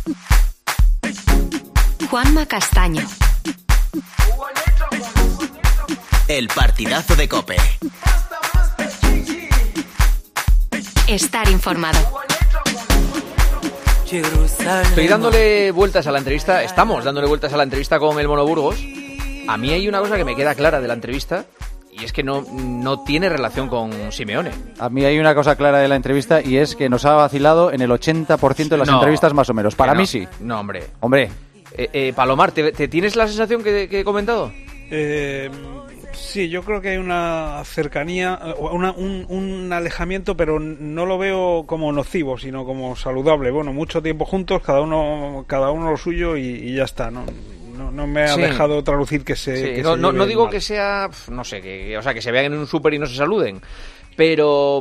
Juanma Castaño. El partidazo de COPE. Estar informado. Estoy dándole vueltas a la entrevista, estamos dándole vueltas a la entrevista con el Mono Burgos. A mí hay una cosa que me queda clara de la entrevista, y es que no tiene relación con Simeone. A mí hay una cosa clara de la entrevista, y es que nos ha vacilado en el 80% de las entrevistas más o menos. Para mí sí. No, hombre. Palomar, ¿te tienes la sensación que he comentado? Sí, yo creo que hay una cercanía, un alejamiento, pero no lo veo como nocivo, sino como saludable. Bueno, mucho tiempo juntos, cada uno lo suyo y ya está, ¿no? No me ha dejado traducir que se... No digo mal. Que sea, no sé, que se vean en un súper y no se saluden, pero...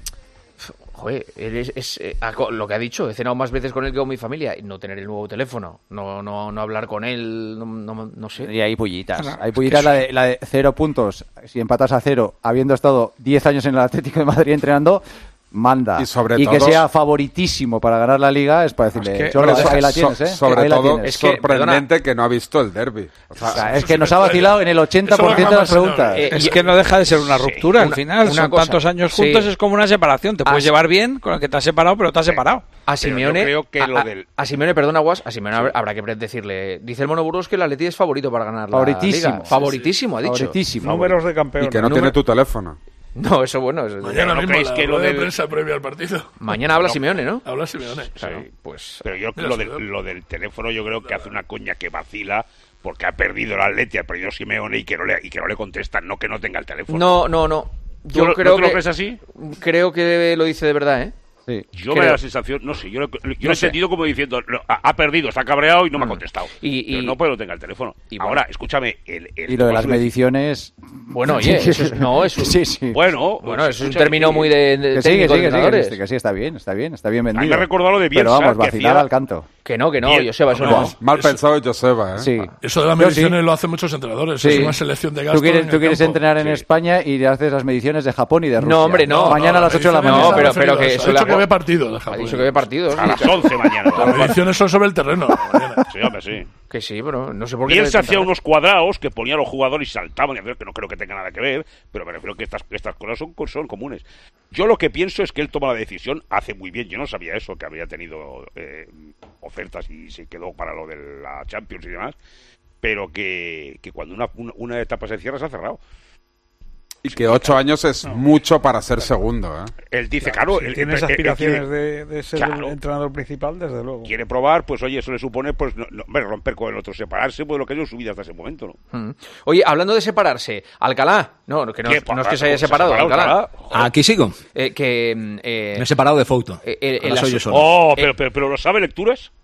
Joder, él es lo que ha dicho, he cenado más veces con él que con mi familia, y no tener el nuevo teléfono, no hablar con él, no sé. Y hay pullitas, la de 0 puntos, si empatas a 0, habiendo estado 10 años en el Atlético de Madrid entrenando, manda. Y todo, que sea favoritísimo para ganar la Liga, es para decirle, ahí la tienes, ¿eh? Sobre todo es sorprendente que no ha visto el derbi. O sea, es que nos ha vacilado en el 80% de las preguntas. Es que no deja de ser una ruptura, al final. Son tantos años juntos, es como una separación. Te puedes llevar bien con el que te has separado, pero te has separado. A Simeone, creo que a Simeone, perdona, Guas, a Simeone habrá que decirle, dice el Mono Burgos que el Atleti es favorito para ganar la Liga. Favoritísimo, ha dicho. Favoritísimo. Números de campeón. Y que no tiene tu teléfono. No, eso bueno. Mañana mismo la rueda de prensa previa al partido. Mañana habla Simeone, ¿no? Habla Simeone. Claro, pues. Pero yo lo del teléfono yo creo que hace una coña que vacila porque ha perdido el Atleti, ha perdido Simeone y que no le contestan, no que no tenga el teléfono. No. Yo creo ¿No te lo crees así? Creo que lo dice de verdad, ¿eh? Sí, yo me da la sensación, no sé, yo lo he sentido como diciendo, ha perdido, está cabreado y no me ha contestado. Pero no puedo tener el teléfono. Ahora, escúchame. Y lo de las mediciones... Bueno, oye, eso es Bueno, eso es un término muy de técnico de entrenadores. Que sí, está bien vendido. A mí me ha recordado lo de Bielsa. Pero vamos, vacilar al canto. Que no, Joseba, eso no. Mal pensado Joseba, ¿eh? Sí. Eso de las mediciones lo hacen muchos entrenadores. Sí. Es una selección de gastos. Tú quieres entrenar en España y haces las mediciones de Japón y de Rusia. No, hombre, no. Mañana a las 8 de la mañana. No, pero que eso que ve partido de Japón. Ha dicho que ve partidos. A las 11 mañana. Las mediciones son sobre el terreno. Sí, hombre, sí. Que sí, pero no sé por qué. Bielsa hacía unos cuadrados que ponía a los jugadores y saltaban, que no creo que tenga nada que ver, pero me refiero que estas cosas son comunes. Yo lo que pienso es que él toma la decisión, hace muy bien, yo no sabía eso, que había tenido ofertas y se quedó para lo de la Champions y demás, pero que cuando una etapa se cierra, se ha cerrado. Y que 8 años es mucho para ser segundo, ¿eh? Él dice, claro... Si tienes aspiraciones de ser el entrenador principal, desde luego. Quiere probar, pues oye, eso le supone, pues, romper con el otro, separarse, pues lo que ha sido su vida hasta ese momento, ¿no? Oye, hablando de separarse, Alcalá, no es que se haya separado, Alcalá. Aquí sigo. Me he separado de Fouto. Soy yo solo. Oh, pero ¿lo sabe lecturas?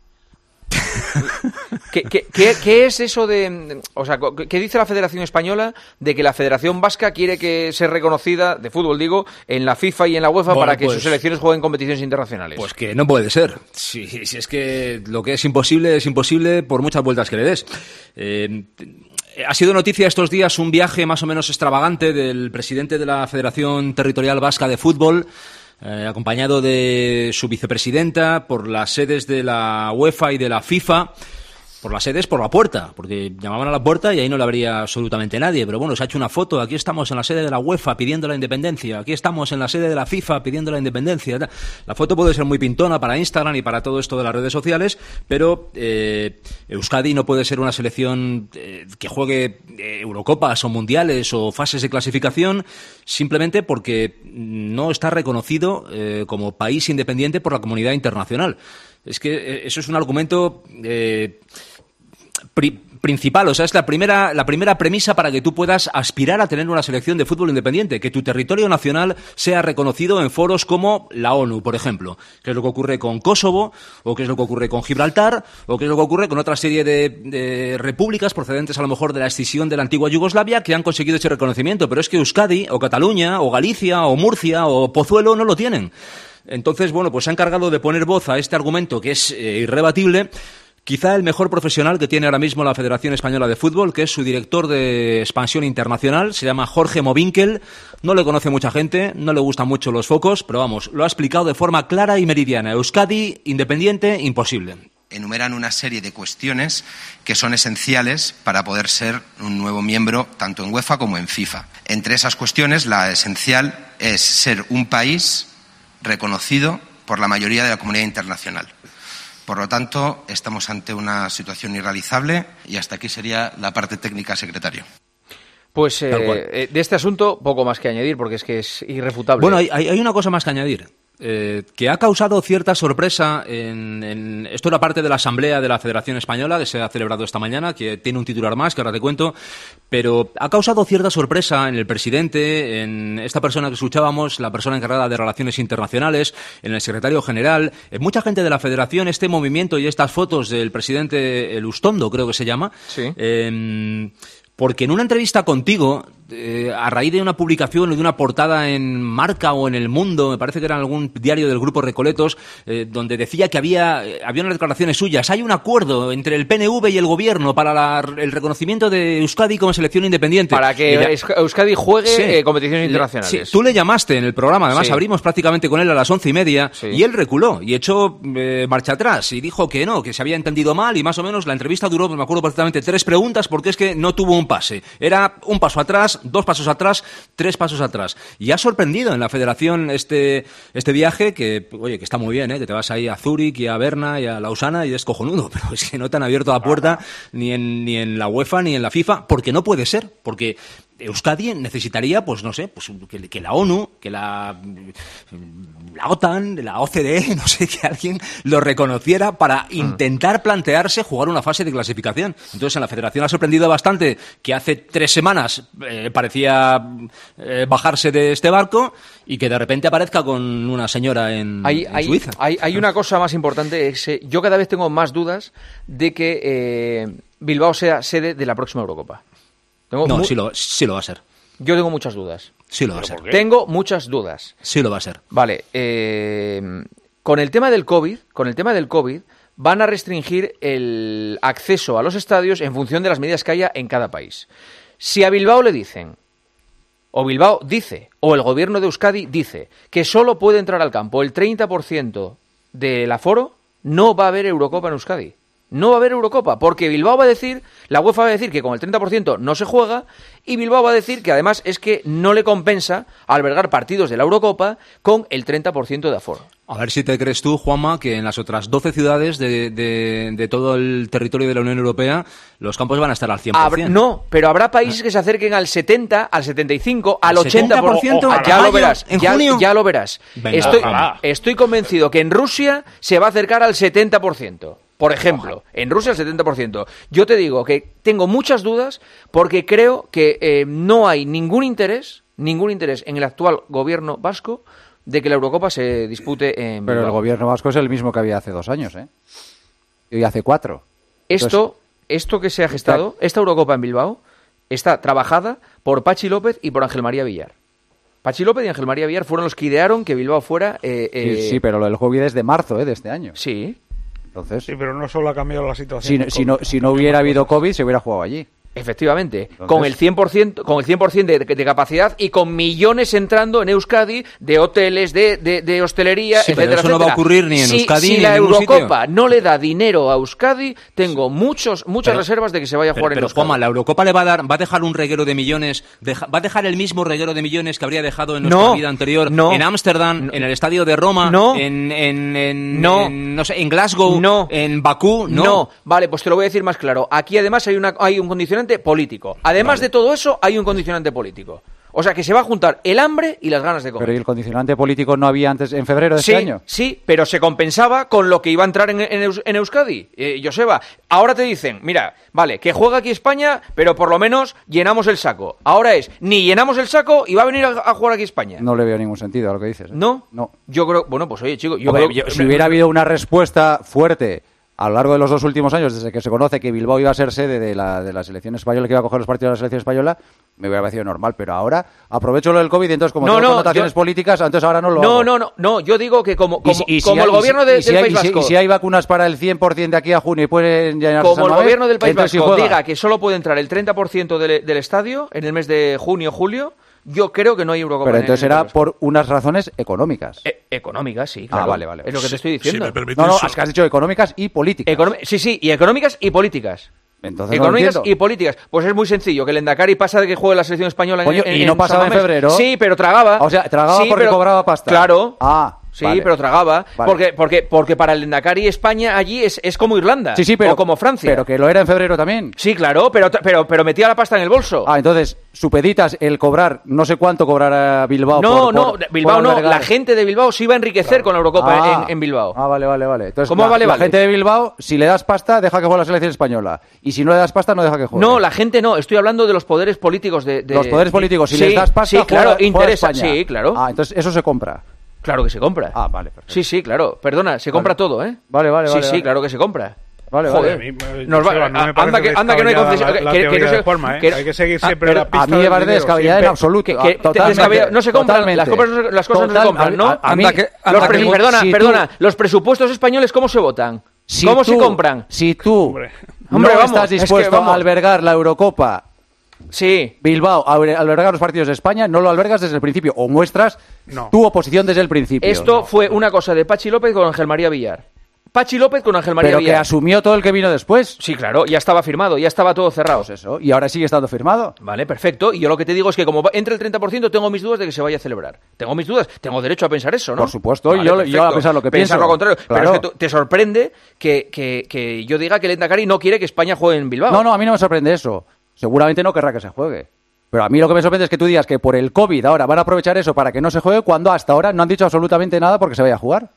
¿Qué es eso de... O sea, qué dice la Federación Española de que la Federación Vasca quiere que sea reconocida, de fútbol digo, en la FIFA y en la UEFA para que sus selecciones jueguen competiciones internacionales? Pues que no puede ser. Si es que lo que es imposible por muchas vueltas que le des. Ha sido noticia estos días un viaje más o menos extravagante del presidente de la Federación Territorial Vasca de Fútbol, acompañado de su vicepresidenta, por las sedes de la UEFA y de la FIFA. Por las sedes, por la puerta, porque llamaban a la puerta y ahí no le habría absolutamente nadie. Pero bueno, se ha hecho una foto, aquí estamos en la sede de la UEFA pidiendo la independencia, aquí estamos en la sede de la FIFA pidiendo la independencia. La foto puede ser muy pintona para Instagram y para todo esto de las redes sociales, pero Euskadi no puede ser una selección que juegue Eurocopas o Mundiales o fases de clasificación simplemente porque no está reconocido como país independiente por la comunidad internacional. Es que eso es un argumento principal, o sea, es la primera premisa para que tú puedas aspirar a tener una selección de fútbol independiente, que tu territorio nacional sea reconocido en foros como la ONU, por ejemplo, que es lo que ocurre con Kosovo, o que es lo que ocurre con Gibraltar, o que es lo que ocurre con otra serie de repúblicas procedentes a lo mejor de la escisión de la antigua Yugoslavia que han conseguido ese reconocimiento, pero es que Euskadi, o Cataluña, o Galicia, o Murcia, o Pozuelo no lo tienen. Entonces, bueno, pues se ha encargado de poner voz a este argumento que es irrebatible. Quizá el mejor profesional que tiene ahora mismo la Federación Española de Fútbol, que es su director de expansión internacional, se llama Jorge Movinkel. No le conoce mucha gente, no le gustan mucho los focos, pero vamos, lo ha explicado de forma clara y meridiana. Euskadi, independiente, imposible. enumeran una serie de cuestiones que son esenciales para poder ser un nuevo miembro tanto en UEFA como en FIFA. Entre esas cuestiones, la esencial es ser un país reconocido por la mayoría de la comunidad internacional. Por lo tanto, estamos ante una situación irrealizable y hasta aquí sería la parte técnica, secretario. Pues de este asunto poco más que añadir porque es que es irrefutable. Bueno, hay una cosa más que añadir. Que ha causado cierta sorpresa esto era parte de la asamblea de la Federación Española que se ha celebrado esta mañana, que tiene un titular más que ahora te cuento, pero ha causado cierta sorpresa en el presidente, en esta persona que escuchábamos, la persona encargada de Relaciones Internacionales, en el secretario general, en mucha gente de la Federación. Este movimiento y estas fotos del presidente Elustondo, creo que se llama, sí. Porque en una entrevista contigo, a raíz de una publicación o de una portada en Marca o en El Mundo, me parece que era en algún diario del Grupo Recoletos, donde decía que había unas declaraciones suyas. Hay un acuerdo entre el PNV y el Gobierno para el reconocimiento de Euskadi como selección independiente. Para que Euskadi juegue competiciones internacionales. Sí, tú le llamaste en el programa, además abrimos prácticamente con él a las 11:30 y él reculó y echó marcha atrás y dijo que no, que se había entendido mal y más o menos la entrevista duró, me acuerdo perfectamente, 3 preguntas porque es que no tuvo un pase. Era un paso atrás, 2 pasos atrás, 3 pasos atrás. Y ha sorprendido en la Federación este viaje que, oye, que está muy bien, que te vas ahí a Zúrich y a Berna y a Lausana y es cojonudo, pero es que no te han abierto la puerta ni en la UEFA ni en la FIFA, porque no puede ser, porque Euskadi necesitaría, pues no sé, pues que la ONU, que la OTAN, la OCDE, no sé, que alguien lo reconociera para intentar plantearse jugar una fase de clasificación. Entonces en la Federación ha sorprendido bastante que hace 3 semanas parecía bajarse de este barco y que de repente aparezca con una señora en Suiza. Hay una cosa más importante, yo cada vez tengo más dudas de que Bilbao sea sede de la próxima Eurocopa. Sí lo va a ser. Yo tengo muchas dudas. Sí lo va a ser. Tengo muchas dudas. Sí lo va a ser. Vale. Con el tema del COVID, van a restringir el acceso a los estadios en función de las medidas que haya en cada país. Si a Bilbao le dicen, o Bilbao dice, o el gobierno de Euskadi dice, que solo puede entrar al campo el 30% del aforo, no va a haber Eurocopa en Euskadi. No va a haber Eurocopa, porque Bilbao va a decir, la UEFA va a decir que con el 30% no se juega, y Bilbao va a decir que además es que no le compensa albergar partidos de la Eurocopa con el 30% de aforo. A ver si te crees tú, Juanma, que en las otras 12 ciudades de todo el territorio de la Unión Europea los campos van a estar al 100%. No, pero habrá países que se acerquen al 70, al 75, al 80%. Ya lo verás. ¿En junio? Ya lo verás. Venga, estoy convencido que en Rusia se va a acercar al 70%. Por ejemplo, en Rusia el 70%. Yo te digo que tengo muchas dudas porque creo que no hay ningún interés en el actual gobierno vasco de que la Eurocopa se dispute en Bilbao. Pero el gobierno vasco es el mismo que había hace 2 años, y hace 4. Esto que se ha gestado, esta Eurocopa en Bilbao, está trabajada por Pachi López y por Ángel María Villar. Pachi López y Ángel María Villar fueron los que idearon que Bilbao fuera... Sí, pero lo del COVID es de marzo, de este año. Sí. Entonces, sí, pero no solo ha cambiado la situación. Si no hubiera habido COVID, se hubiera jugado allí. Efectivamente, con el 100% de capacidad y con millones entrando en Euskadi de hoteles, de hostelería, sí, etcétera, eso no va a ocurrir ni en Euskadi ni en ningún sitio. Si la Eurocopa no le da dinero a Euskadi, tengo muchas reservas de que se vaya a jugar en Euskadi. Pero Juanma, la Eurocopa va a dejar un reguero de millones, va a dejar el mismo reguero de millones que habría dejado en nuestra vida anterior en Ámsterdam, en el estadio de Roma, no sé, en Glasgow, en Bakú, no. Vale, pues te lo voy a decir más claro. Aquí además hay un condicionante político. Además de todo eso, hay un condicionante político. O sea, que se va a juntar el hambre y las ganas de comer. Pero ¿y el condicionante político no había antes, en febrero de este año? Sí, pero se compensaba con lo que iba a entrar en Euskadi. Joseba, ahora te dicen, mira, vale, que juega aquí España, pero por lo menos llenamos el saco. Ahora ni llenamos el saco y va a venir a jugar aquí España. No le veo ningún sentido a lo que dices. ¿No? Yo creo, bueno, pues oye, chico, si hubiera habido una respuesta fuerte a lo largo de los 2 últimos años, desde que se conoce que Bilbao iba a ser sede de la selección española, que iba a coger los partidos de la selección española, me hubiera parecido normal. Pero ahora aprovecho lo del COVID y entonces como tengo connotaciones políticas, entonces ahora no lo hago. No, yo digo que como el gobierno del País Vasco... Y si hay vacunas para el 100% de aquí a junio y pueden llenarse... Como el gobierno del País Vasco diga que solo puede entrar el 30% del estadio en el mes de junio o julio... Yo creo que no hay Eurocopa. Pero entonces era por unas razones económicas. Económicas, sí, claro. Vale. Es lo que te estoy diciendo. Si me permitís, No, es que has dicho económicas y políticas. Sí, y económicas y políticas. Entonces Económicas y políticas. Pues es muy sencillo, que el Endacari pasa de que juegue la selección española y no pasaba en febrero. Sí, pero tragaba. O sea, tragaba porque cobraba pasta. Claro. Sí, vale. Pero tragaba. Vale. Porque para el Endacari España allí es como Irlanda. Sí, pero, o como Francia. Pero que lo era en febrero también. Sí, claro, pero metía la pasta en el bolso. Entonces, supeditas el cobrar, no sé cuánto cobrará Bilbao. Bilbao no. La gente de Bilbao se iba a enriquecer con la Eurocopa en Bilbao. Vale. Entonces, ¿cómo vale? La gente de Bilbao, si le das pasta, deja que juegue la selección española. Y si no le das pasta, no deja que juegue. No, la gente no. Estoy hablando de los poderes políticos de... Los poderes políticos. Si les das pasta, claro, interesa. Sí, claro. Entonces eso se compra. Claro que se compra. Vale, perfecto. Sí, claro. Perdona, se compra todo, ¿eh? Vale. Sí, claro que se compra. Vale. Anda que no hay concesión. Hay que seguir siempre la pista. A mí me parece descabellada en absoluto. No se compran, las cosas no se compran, ¿no? Perdona, los presupuestos españoles, ¿cómo se votan? ¿Cómo se compran? Si tú no estás dispuesto a albergar la Eurocopa, Bilbao, albergar los partidos de España, no lo albergas desde el principio, o muestras tu oposición desde el principio. Esto fue una cosa de Pachi López con Ángel María Villar. Pero que asumió todo el que vino después. Sí, claro, ya estaba firmado, ya estaba todo cerrado. Pues eso, y ahora sigue estando firmado. Vale, perfecto. Y yo lo que te digo es que como entre el 30%, tengo mis dudas de que se vaya a celebrar. Tengo mis dudas, tengo derecho a pensar eso, ¿no? Por supuesto, vale, yo a pensar lo que pienso. Pensar lo contrario. Claro. Pero es que te sorprende que yo diga que el Endacari no quiere que España juegue en Bilbao. No, a mí no me sorprende eso. Seguramente no querrá que se juegue. Pero a mí lo que me sorprende es que tú digas que por el COVID ahora van a aprovechar eso para que no se juegue, cuando hasta ahora no han dicho absolutamente nada porque se vaya a jugar.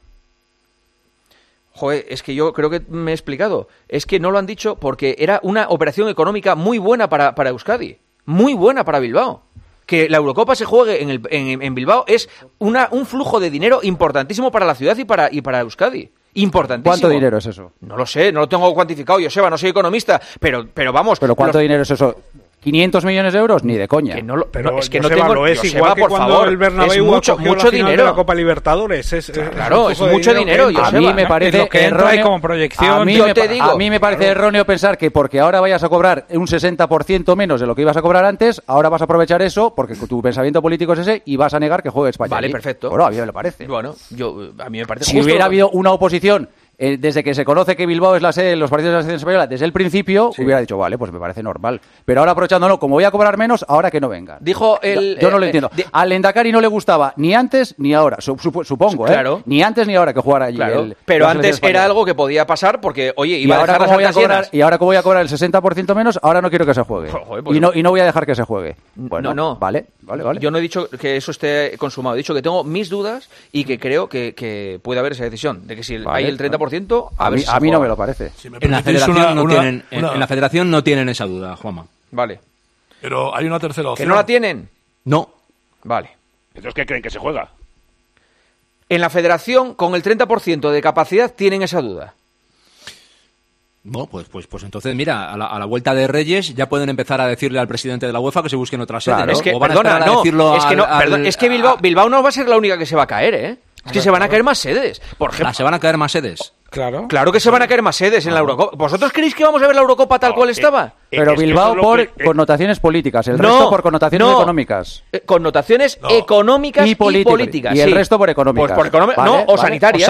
Joder, es que yo creo que me he explicado. Es que no lo han dicho porque era una operación económica muy buena para Euskadi. Muy buena para Bilbao. Que la Eurocopa se juegue en Bilbao es un flujo de dinero importantísimo para la ciudad y para Euskadi. Importantísimo. ¿Cuánto dinero es eso? No lo sé, no lo tengo cuantificado, Joseba, no soy economista, pero vamos... ¿Pero cuánto dinero es eso? ¿500 millones de euros? Ni de coña. Pero es que no tengo... Lo es Joseba, igual que por cuando favor, el Bernabéu mucho dinero. De la Copa Libertadores. Claro, es mucho dinero, Joseba. A mí me parece erróneo como proyección. A mí me parece erróneo pensar que porque ahora vayas a cobrar un 60% menos de lo que ibas a cobrar antes, ahora vas a aprovechar eso, porque tu pensamiento político es ese, y vas a negar que juegue España. Vale, allí. Perfecto. Bueno, a mí me lo parece. Bueno, a mí me parece si hubiera habido una oposición desde que se conoce que Bilbao es la sede de los partidos de la selección española, desde el principio, hubiera dicho, vale, pues me parece normal. Pero ahora aprovechándolo, como voy a cobrar menos, ahora que no vengan. Dijo yo no lo entiendo. Al Endacari no le gustaba ni antes ni ahora, supongo, claro. Ni antes ni ahora que jugara allí. Claro. Pero antes era algo que podía pasar porque, oye, iba a dejar y ahora que voy a cobrar el 60% menos, ahora no quiero que se juegue. Joder, pues y no voy a dejar que se juegue. Bueno, no. Vale. Yo no he dicho que eso esté consumado. He dicho que tengo mis dudas y que creo que puede haber esa decisión. De que si hay el 30%, a mí no me lo parece. Si en la federación en la federación no tienen esa duda, Juanma. Vale. Pero hay una tercera opción. ¿Que no la tienen? No. Vale. Entonces, ¿qué creen que se juega? En la federación, con el 30% de capacidad, tienen esa duda. No, pues entonces, mira, a la vuelta de Reyes ya pueden empezar a decirle al presidente de la UEFA que se busquen otra sede, ¿no? Es que, es que Bilbao no va a ser la única que se va a caer, ¿eh? Es que se van a caer más sedes. Por ejemplo, ¿se van a caer más sedes? Claro que se van a caer más sedes en la Eurocopa. ¿Vosotros creéis que vamos a ver la Eurocopa tal cual estaba? Pero Bilbao por connotaciones políticas, el resto por connotaciones económicas. Connotaciones económicas y políticas. Y el resto por económicas. Pues o sanitarias.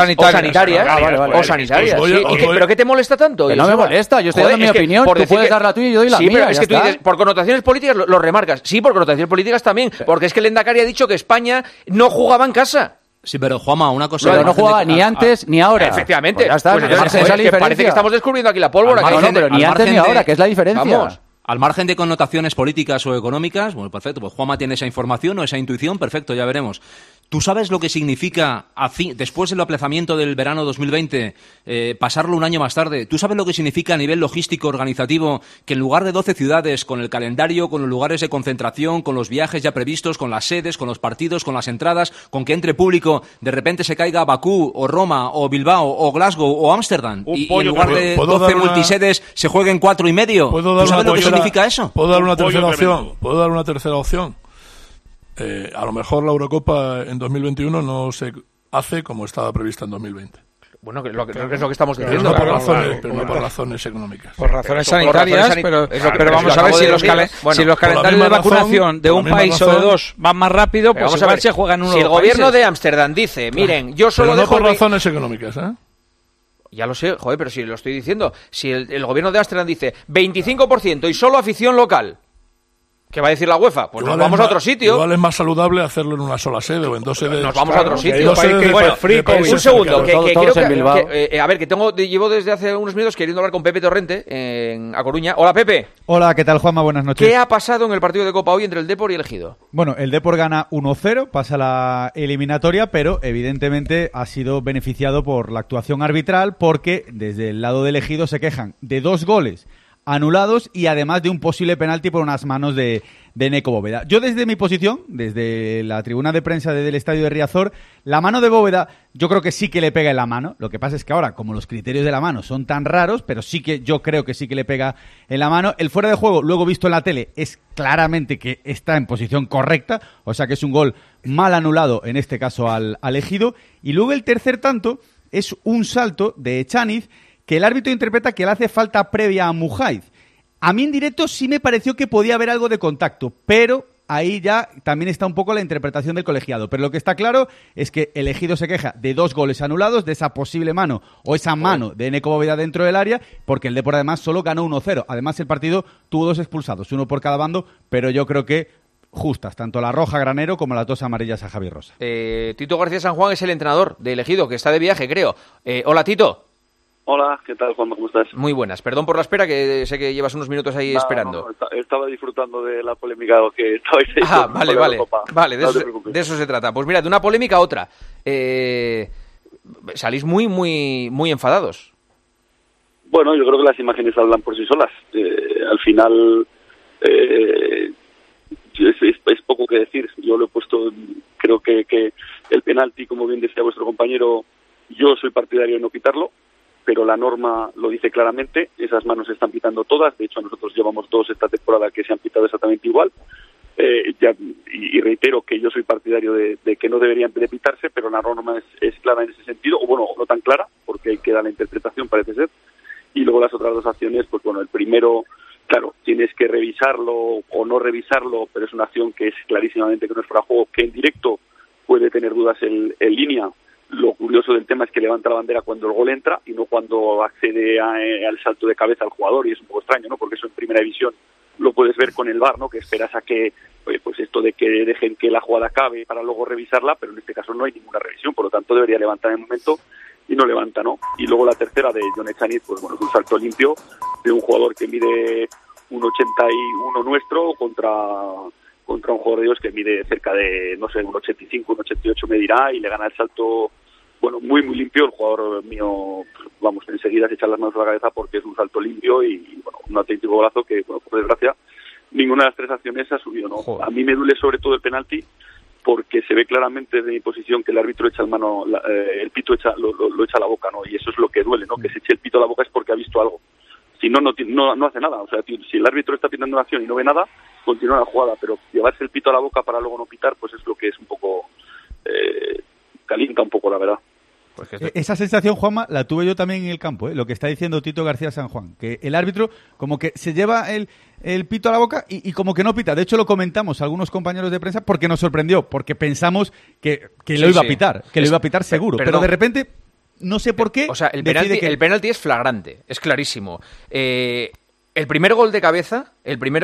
O sanitarias. ¿Pero qué te molesta tanto? Que no me molesta, yo estoy dando mi opinión. Tú puedes dar la tuya y yo doy la mía. Sí, pero es que tú dices, por connotaciones políticas lo remarcas. Sí, por connotaciones políticas también. Porque es que el Endacari ha dicho que España no jugaba en casa. Sí, pero Juanma, una cosa... Pero no jugaba ni antes ni ahora. Efectivamente. Pues ya está, parece que estamos descubriendo aquí la pólvora. Pero ni antes ni ahora, que es la diferencia. Vamos. Al margen de connotaciones políticas o económicas, bueno, perfecto, pues Juanma tiene esa información o esa intuición, perfecto, ya veremos. ¿Tú sabes lo que significa, después del aplazamiento del verano 2020, pasarlo un año más tarde? ¿Tú sabes lo que significa a nivel logístico, organizativo, que en lugar de 12 ciudades, con el calendario, con los lugares de concentración, con los viajes ya previstos, con las sedes, con los partidos, con las entradas, con que entre público, de repente se caiga Bakú, o Roma, o Bilbao, o Glasgow, o Ámsterdam, y en lugar de 12 multisedes se jueguen 4,5? ¿Tú sabes lo que significa eso? ¿Puedo dar una tercera opción? A lo mejor la Eurocopa en 2021 no se hace como estaba prevista en 2020. Bueno, que es lo que estamos diciendo. No por razones económicas. Por razones sanitarias, pero vamos a ver si los calendarios de vacunación de un país o de dos van más rápido, pues igual se juegan uno. Si el gobierno de Ámsterdam dice, miren, yo solo dejo... por razones económicas, ¿eh? Ya lo sé, joder, pero si lo estoy diciendo. Si el gobierno de Ámsterdam dice 25% y solo afición local, ¿qué va a decir la UEFA? Pues igual nos vamos a otro sitio. Igual es más saludable hacerlo en una sola sede o en dos sedes. Nos vamos a otro sitio. Bueno, un segundo. A ver, llevo desde hace unos minutos queriendo hablar con Pepe Torrente A Coruña. Hola, Pepe. Hola, ¿qué tal, Juanma? Buenas noches. ¿Qué ha pasado en el partido de Copa hoy entre el Depor y el Ejido? Bueno, el Depor gana 1-0, pasa la eliminatoria, pero evidentemente ha sido beneficiado por la actuación arbitral porque desde el lado del Ejido se quejan de 2 goles anulados y además de un posible penalti por unas manos de Neco Bóveda. Yo desde mi posición, desde la tribuna de prensa del estadio de Riazor, la mano de Bóveda yo creo que sí que le pega en la mano. Lo que pasa es que ahora, como los criterios de la mano son tan raros, pero sí que yo creo que sí que le pega en la mano. El fuera de juego, luego visto en la tele, es claramente que está en posición correcta, o sea que es un gol mal anulado, en este caso al Ejido. Y luego el tercer tanto es un salto de Echaniz que el árbitro interpreta que le hace falta previa a Mujaiz. A mí en directo sí me pareció que podía haber algo de contacto, pero ahí ya también está un poco la interpretación del colegiado. Pero lo que está claro es que el Ejido se queja de 2 goles anulados, de esa posible mano o esa mano de Neco Bóveda dentro del área, porque el Depor además solo ganó 1-0. Además el partido tuvo 2 expulsados, uno por cada bando, pero yo creo que justas, tanto la roja a Granero como las 2 amarillas a Javi Rosa. Tito García San Juan es el entrenador del Ejido, que está de viaje, creo. Hola, Tito. Hola, ¿qué tal, Juanma? ¿Cómo estás? Muy buenas. Perdón por la espera, que sé que llevas unos minutos ahí esperando. No, estaba disfrutando de la polémica que estabais ahí. Vale, de eso se trata. Pues mira, de una polémica a otra. Salís muy enfadados. Bueno, yo creo que las imágenes hablan por sí solas. Al final es poco que decir. Yo lo he puesto, creo que el penalti, como bien decía vuestro compañero, yo soy partidario de no pitarlo, pero la norma lo dice claramente, esas manos se están pitando todas, de hecho nosotros llevamos 2 esta temporada que se han pitado exactamente igual, y reitero que yo soy partidario de que no deberían de pitarse, pero la norma es clara en ese sentido, o bueno, no tan clara, porque hay que dar la interpretación, parece ser, y luego las otras 2 acciones, pues bueno, el primero, claro, tienes que revisarlo o no revisarlo, pero es una acción que es clarísimamente que no es fuera de juego, que en directo puede tener dudas en línea. Lo curioso del tema es que levanta la bandera cuando el gol entra y no cuando accede al salto de cabeza al jugador, y es un poco extraño, ¿no? Porque eso en primera división lo puedes ver con el VAR, ¿no? Que esperas a que, pues esto de que dejen que la jugada acabe para luego revisarla, pero en este caso no hay ninguna revisión, por lo tanto debería levantar en el momento y no levanta, ¿no? Y luego la tercera de Jon Echaniz, pues bueno, es un salto limpio de un jugador que mide 1,81 nuestro contra un jugador de ellos que mide cerca de, no sé, 1,85, 1,88 medirá y le gana el salto, bueno, muy limpio. El jugador mío, vamos, enseguida se echa las manos a la cabeza porque es un salto limpio y bueno, un auténtico golazo que, bueno, por desgracia, ninguna de las 3 acciones ha subido, ¿no? Joder. A mí me duele sobre todo el penalti porque se ve claramente desde mi posición que el árbitro echa el pito lo echa a la boca, ¿no? Y eso es lo que duele, ¿no? Que se eche el pito a la boca es porque ha visto algo. Si no hace nada. O sea, si el árbitro está pitando una acción y no ve nada, continúa la jugada, pero llevarse el pito a la boca para luego no pitar, pues es lo que es un poco calienta un poco, la verdad. Pues esa sensación, Juanma, la tuve yo también en el campo, lo que está diciendo Tito García San Juan, que el árbitro como que se lleva el pito a la boca y como que no pita. De hecho, lo comentamos algunos compañeros de prensa porque nos sorprendió, porque pensamos que lo iba a pitar, lo iba a pitar seguro, pero de repente, no sé por qué. O sea, el penalti es flagrante, es clarísimo. El primer gol de cabeza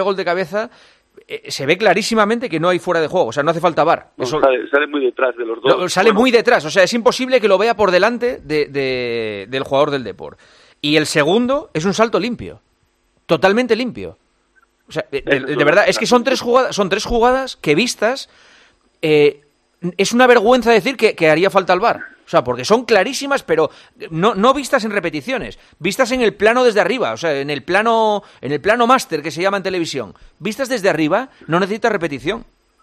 se ve clarísimamente que no hay fuera de juego, o sea, no hace falta VAR. No, sale muy detrás de los dos. Sale muy detrás, o sea, es imposible que lo vea por delante del jugador del Depor. Y el segundo es un salto limpio, totalmente limpio. O sea, de verdad, es que son 3 jugadas que vistas, es una vergüenza decir que haría falta el VAR. O sea, porque son clarísimas, pero no vistas en repeticiones, vistas en el plano desde arriba, o sea, en el plano máster que se llama en televisión. Vistas desde arriba, no necesita repetición.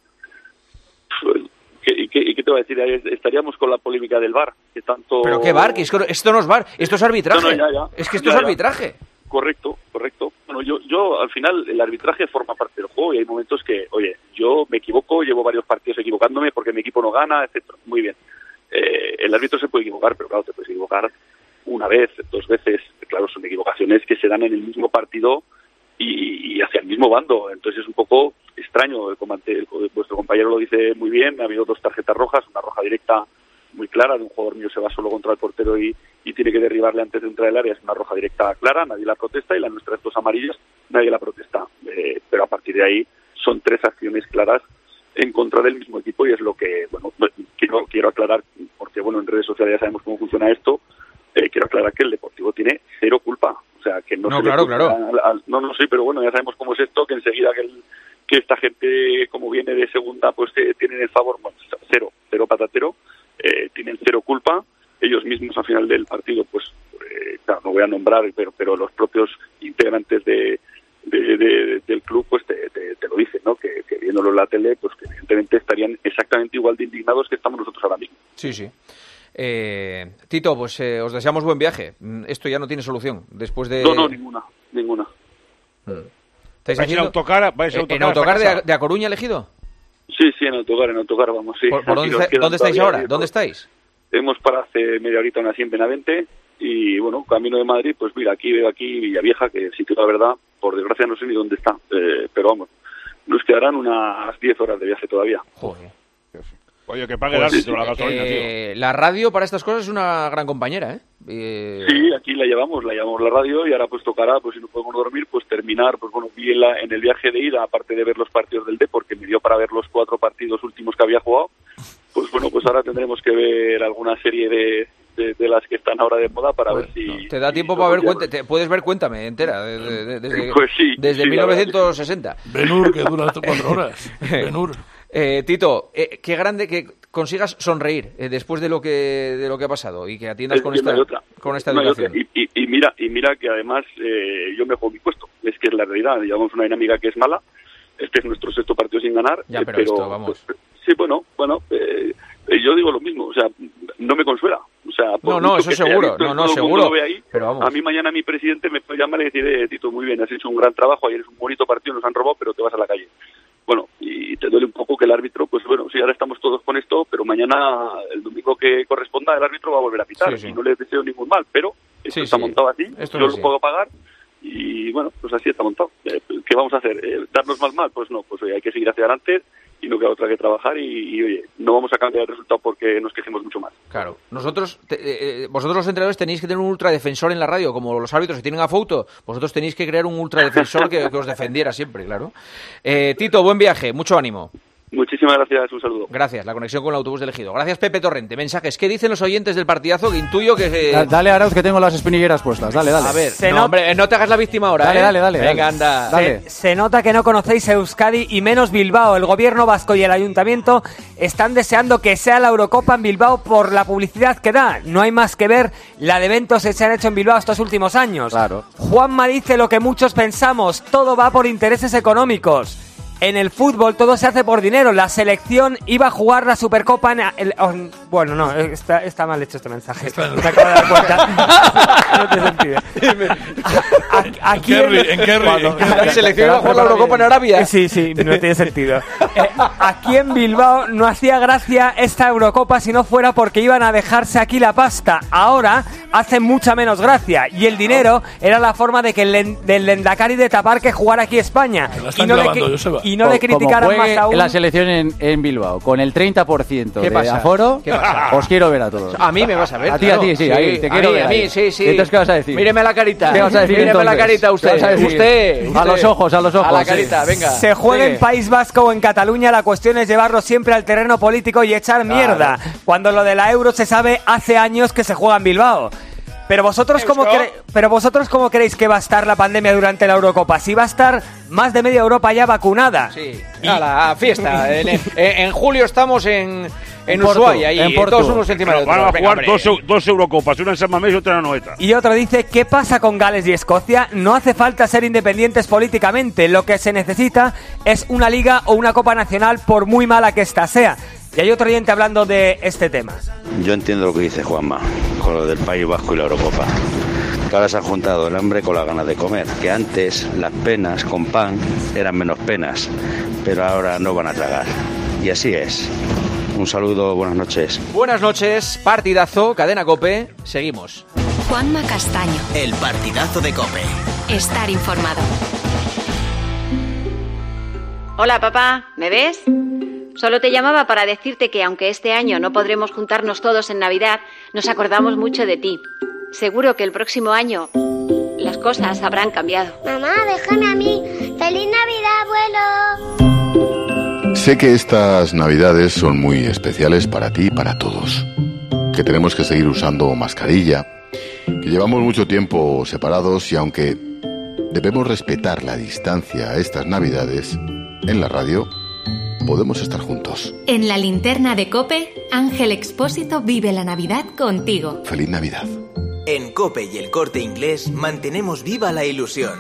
¿Y qué te voy a decir? Estaríamos con la polémica del VAR, que tanto... ¿Pero qué VAR? Que esto no es VAR, esto es arbitraje. No, ya. Es que esto es arbitraje. Correcto. Bueno, yo al final el arbitraje forma parte del juego y hay momentos que, oye, yo me equivoco, llevo varios partidos equivocándome porque mi equipo no gana, etcétera. Muy bien. El árbitro se puede equivocar, pero claro, te puedes equivocar una vez, 2 veces, claro, son equivocaciones que se dan en el mismo partido y hacia el mismo bando. Entonces es un poco extraño. Vuestro compañero lo dice muy bien, ha habido 2 tarjetas rojas, una roja directa muy clara, de un jugador mío se va solo contra el portero y tiene que derribarle antes de entrar al área, es una roja directa clara, nadie la protesta, y la nuestra 2 amarillas, nadie la protesta. Pero a partir de ahí son 3 acciones claras en contra del mismo equipo, y es lo que, bueno, quiero aclarar, porque bueno, en redes sociales ya sabemos cómo funciona esto. Quiero aclarar que el Deportivo tiene 0 culpa, o sea, que no claro. Sí, pero bueno, ya sabemos cómo es esto, que enseguida que esta gente, como viene de segunda, pues tienen el favor. Bueno, cero patatero, tienen 0 culpa. Ellos mismos al final del partido, pues claro, no voy a nombrar, pero los propios integrantes del club pues te lo dicen, ¿no? Que viéndolo en la tele, pues que evidentemente estarían exactamente igual de indignados que estamos nosotros ahora mismo. Sí. Tito, pues os deseamos buen viaje. Esto ya no tiene solución después de... No, ninguna. ¿Estáis ¿Vais en autocar? ¿En autocar de A Coruña elegido? Sí, en autocar vamos, sí. ¿Por dónde estáis ahora? ¿Dónde estáis? Hemos parado hace media horita así en Benavente y, bueno, camino de Madrid, pues mira, veo aquí Villavieja, que sí que la verdad, por desgracia no sé ni dónde está, pero vamos, nos quedarán unas 10 horas de viaje todavía. Joder. Oye, que pague el árbitro la gasolina, tío. La radio para estas cosas es una gran compañera, ¿eh? Sí, aquí la llevamos la radio, y ahora pues tocará, pues si no podemos dormir, pues terminar, pues bueno, vi en el viaje de ida, aparte de ver los partidos del Depor, porque me dio para ver los 4 partidos últimos que había jugado, pues bueno, pues ahora tendremos que ver alguna serie de las que están ahora de moda para ver si... Te da tiempo para ver puedes ver Cuéntame entera, pues sí, desde 1960. Ben-Hur, que dura 4 horas. Ben-Hur. Tito, qué grande que consigas sonreír después de lo que ha pasado y que atiendas con esta educación. Y mira que además yo me juego mi puesto. Es que es la realidad. Llevamos una dinámica que es mala. Este es nuestro 6º partido sin ganar. Ya, pero esto, vamos. Sí, bueno. Yo digo lo mismo. O sea, no me consuela. O sea, no, eso seguro. Seguro. Ahí, pero vamos. A mí mañana mi presidente me puede llamar y decir, Tito, muy bien, has hecho un gran trabajo. Ayer es un bonito partido, nos han robado, pero te vas a la calle. Bueno, y te duele un poco que el árbitro, pues bueno, sí, ahora estamos todos con esto, pero mañana, el domingo que corresponda, el árbitro va a volver a pitar. Sí. Y no le deseo ningún mal, pero esto está montado así, yo lo puedo pagar, y bueno, pues así está montado. ¿Qué vamos a hacer? ¿Darnos más mal? Pues no, pues oye, hay que seguir hacia adelante y no queda otra que trabajar y oye, no vamos a cambiar el resultado porque nos quejemos mucho más. Claro. Vosotros los entrenadores tenéis que tener un ultradefensor en la radio, como los árbitros que tienen a Fouto, vosotros tenéis que crear un ultradefensor que os defendiera siempre, claro. Tito, buen viaje, mucho ánimo. Muchísimas gracias, un saludo. Gracias, la conexión con el autobús de Elegido. Gracias, Pepe Torrente. Mensajes, ¿qué dicen los oyentes del partidazo? Que intuyo que... Dale, Arauz, que tengo las espinilleras puestas. Dale. A ver, hombre, no te hagas la víctima ahora, Dale. Venga, anda. Se nota que no conocéis Euskadi y menos Bilbao. El gobierno vasco y el ayuntamiento están deseando que sea la Eurocopa en Bilbao por la publicidad que da. No hay más que ver la de eventos que se han hecho en Bilbao estos últimos años. Claro. Juanma dice lo que muchos pensamos. Todo va por intereses económicos. En el fútbol todo se hace por dinero. La selección iba a jugar la Supercopa bueno, no, está mal hecho este mensaje. Me acabo de dar cuenta. No tiene sentido. ¿En qué la selección iba a jugar la Eurocopa en Arabia? Sí, no tiene sentido. Aquí en Bilbao no hacía gracia esta Eurocopa si no fuera porque iban a dejarse aquí la pasta. Ahora hace mucha menos gracia. Y el dinero era la forma de que del Lendakari de tapar que jugara aquí España. Y no le criticaran más aún. La selección en Bilbao, con el 30% de aforo, os quiero ver a todos. A mí me vas a ver. A ti, sí. Ahí, te quiero ver. A mí, sí. Entonces, ¿qué vas a decir? Míreme la carita. ¿Qué vas a decir? Míreme la carita usted. A los ojos. A la carita, venga. Se juega en País Vasco o en Cataluña, la cuestión es llevarlo siempre al terreno político y echar mierda. Cuando lo de la Euro se sabe hace años que se juega en Bilbao. Pero vosotros cómo creéis que va a estar la pandemia durante la Eurocopa? Si va a estar más de media Europa ya vacunada. Sí. A la fiesta. En julio estamos en Ushuaia y todos unos encima de otros. Van a jugar dos Eurocopas, una en San Mamés y otra en Anoeta. Y otro dice, ¿qué pasa con Gales y Escocia? No hace falta ser independientes políticamente. Lo que se necesita es una liga o una copa nacional, por muy mala que ésta sea. Y hay otro oyente hablando de este tema. Yo entiendo lo que dice Juanma, con lo del País Vasco y la Eurocopa. Que ahora se ha juntado el hambre con las ganas de comer. Que antes las penas con pan eran menos penas, pero ahora no van a tragar. Y así es. Un saludo, buenas noches. Buenas noches, partidazo, Cadena COPE, seguimos. Juanma Castaño. El partidazo de COPE. Estar informado. Hola, papá, ¿me ves? Solo te llamaba para decirte que aunque este año no podremos juntarnos todos en Navidad, nos acordamos mucho de ti. Seguro que el próximo año las cosas habrán cambiado. Mamá, déjame a mí. ¡Feliz Navidad, abuelo! Sé que estas Navidades son muy especiales para ti y para todos. Que tenemos que seguir usando mascarilla, que llevamos mucho tiempo separados y aunque debemos respetar la distancia estas Navidades, en la radio podemos estar juntos. En la linterna de COPE, Ángel Expósito vive la Navidad contigo. ¡Feliz Navidad! En COPE y El Corte Inglés mantenemos viva la ilusión.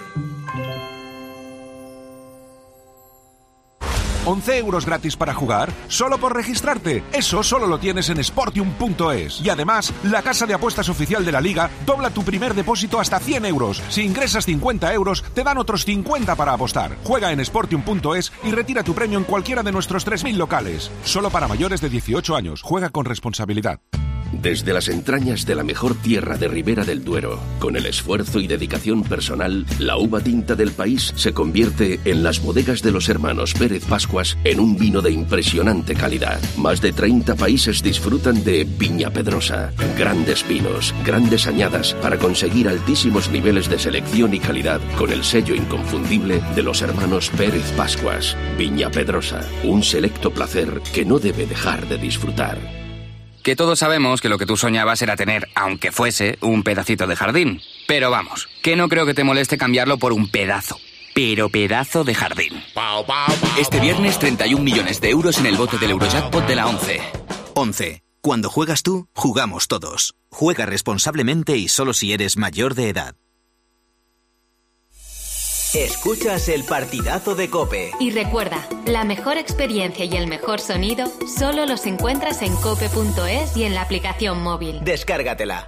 11 euros gratis para jugar, solo por registrarte. Eso solo lo tienes en Sportium.es. Y además, la casa de apuestas oficial de la Liga dobla tu primer depósito hasta 100 euros. Si ingresas 50 euros, te dan otros 50 para apostar. Juega en Sportium.es y retira tu premio en cualquiera de nuestros 3.000 locales. Solo para mayores de 18 años. Juega con responsabilidad. Desde las entrañas de la mejor tierra de Ribera del Duero, con el esfuerzo y dedicación personal, la uva tinta del país se convierte en las bodegas de los hermanos Pérez Pascuas en un vino de impresionante calidad. Más de 30 países disfrutan de Viña Pedrosa. Grandes vinos, grandes añadas para conseguir altísimos niveles de selección y calidad con el sello inconfundible de los hermanos Pérez Pascuas. Viña Pedrosa, un selecto placer que no debe dejar de disfrutar. Que todos sabemos que lo que tú soñabas era tener, aunque fuese, un pedacito de jardín. Pero vamos, que no creo que te moleste cambiarlo por un pedazo. Pero pedazo de jardín. Este viernes 31 millones de euros en el bote del Eurojackpot de la 11. 11. Cuando juegas tú, jugamos todos. Juega responsablemente y solo si eres mayor de edad. Escuchas el partidazo de COPE. Y recuerda, la mejor experiencia y el mejor sonido solo los encuentras en cope.es y en la aplicación móvil. Descárgatela.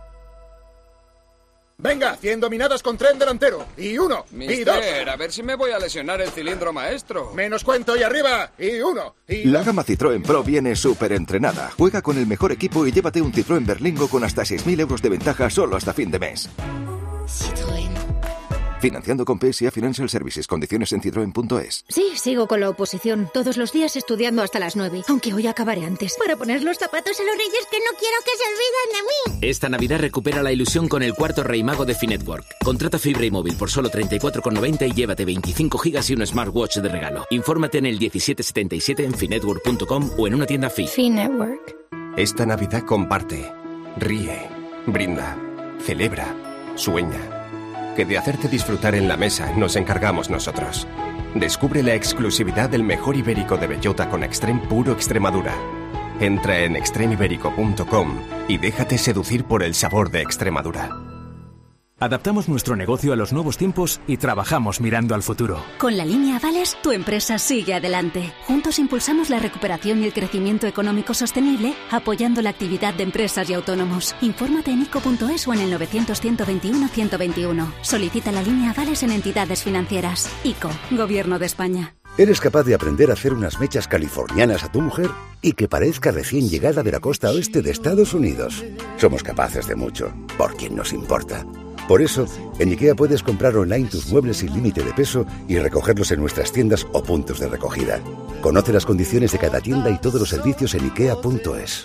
Venga, 100 dominadas con tren delantero. Y 1, y 2. A ver si me voy a lesionar el cilindro maestro. Menos cuento y arriba. Y 1, y 2. La gama Citroën Pro viene súper entrenada. Juega con el mejor equipo y llévate un Citroën Berlingo con hasta 6.000 euros de ventaja solo hasta fin de mes. Citroën. Financiando con PSA Financial Services. Condiciones en citroen.es. Sí, sigo con la oposición. Todos los días estudiando hasta las 9. Aunque hoy acabaré antes. Para poner los zapatos a los reyes que no quiero que se olviden de mí. Esta Navidad recupera la ilusión con el cuarto Rey Mago de Finetwork. Contrata fibra y móvil por solo 34,90 y llévate 25 gigas y un smartwatch de regalo. Infórmate en el 1777 en finetwork.com o en una tienda Fi. Finetwork. Esta Navidad comparte, ríe, brinda, celebra, sueña. Que de hacerte disfrutar en la mesa nos encargamos nosotros. Descubre la exclusividad del mejor ibérico de bellota con Extrem puro Extremadura. Entra en extremiberico.com y déjate seducir por el sabor de Extremadura. Adaptamos nuestro negocio a los nuevos tiempos y trabajamos mirando al futuro. Con la línea Avales, tu empresa sigue adelante. Juntos impulsamos la recuperación y el crecimiento económico sostenible, apoyando la actividad de empresas y autónomos. Infórmate en ICO.es o en el 900-121-121. Solicita la línea Avales en entidades financieras. ICO, Gobierno de España. ¿Eres capaz de aprender a hacer unas mechas californianas a tu mujer y que parezca recién llegada de la costa oeste de Estados Unidos? Somos capaces de mucho, por quien nos importa. Por eso, en IKEA puedes comprar online tus muebles sin límite de peso y recogerlos en nuestras tiendas o puntos de recogida. Conoce las condiciones de cada tienda y todos los servicios en ikea.es.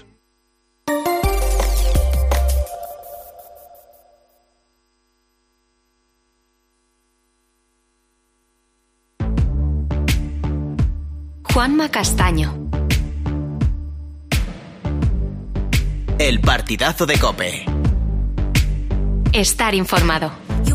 Juanma Castaño. El partidazo de COPE. Estar informado.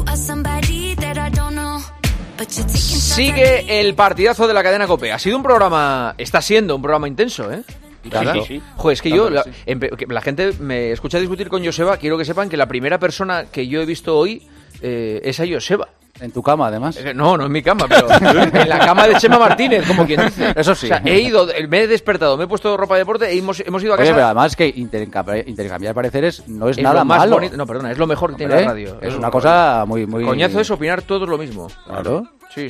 Sigue el partidazo de la cadena COPE. Ha sido un programa, está siendo un programa intenso, ¿eh? Sí. Joder, es que yo, la gente me escucha discutir con Joseba. Quiero que sepan que la primera persona que yo he visto hoy es a Joseba. En tu cama, además. No en mi cama, pero en la cama de Chema Martínez, como quien dice. Eso sí. O sea, me he despertado, me he puesto ropa de deporte y hemos ido a casa. Oye, pero además que intercambiar pareceres no es nada malo. No, perdona, es lo mejor que tiene la radio. Es una cosa muy... Coñazo es opinar todos lo mismo. Claro. Sí.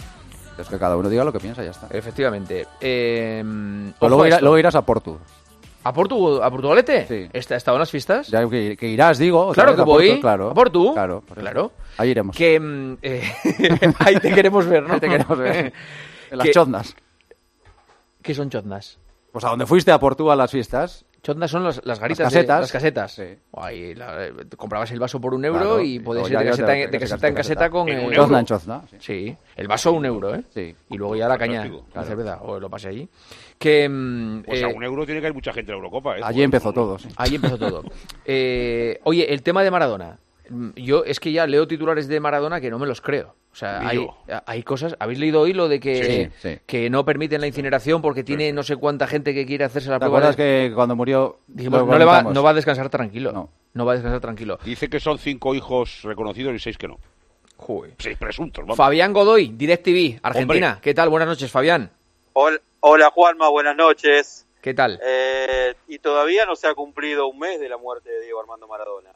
Es que cada uno diga lo que piensa y ya está. Efectivamente. Luego irás a Porto. ¿A Portugalete? Sí. ¿Está en las fiestas? Ya que irás, digo. Claro que voy. Claro. ¿A Portu? Claro. Ahí iremos. Que ahí te queremos ver, ¿no? Ahí te queremos ver. En las choznas. ¿Qué son choznas? Pues a donde fuiste a Portugal a las fiestas. Choznas son las garitas. Las casetas. Sí. Ahí comprabas el vaso por €1 y podías ir de caseta en caseta con... Chozna en chozna. Sí. El vaso €1, ¿eh? Sí. Y luego ya la caña, la cerveza, o lo pasé allí. Pues a €1 tiene que haber mucha gente en la Eurocopa, ¿eh? Allí empezó todo, sí. Allí empezó todo. Oye, el tema de Maradona. Yo es que ya leo titulares de Maradona que no me los creo. O sea, hay cosas... ¿Habéis leído hoy lo de que no permiten la incineración porque tiene no sé cuánta gente que quiere hacerse la prueba? ¿Te acuerdas que cuando murió... Dijimos, no va a descansar tranquilo. No va a descansar tranquilo. Dice que son 5 hijos reconocidos y 6 que no. Joder. 6 presuntos, vamos. Fabián Godoy, DirecTV, Argentina. Hombre. ¿Qué tal? Buenas noches, Fabián. Hola, Juanma, buenas noches. ¿Qué tal? Y todavía no se ha cumplido un mes de la muerte de Diego Armando Maradona.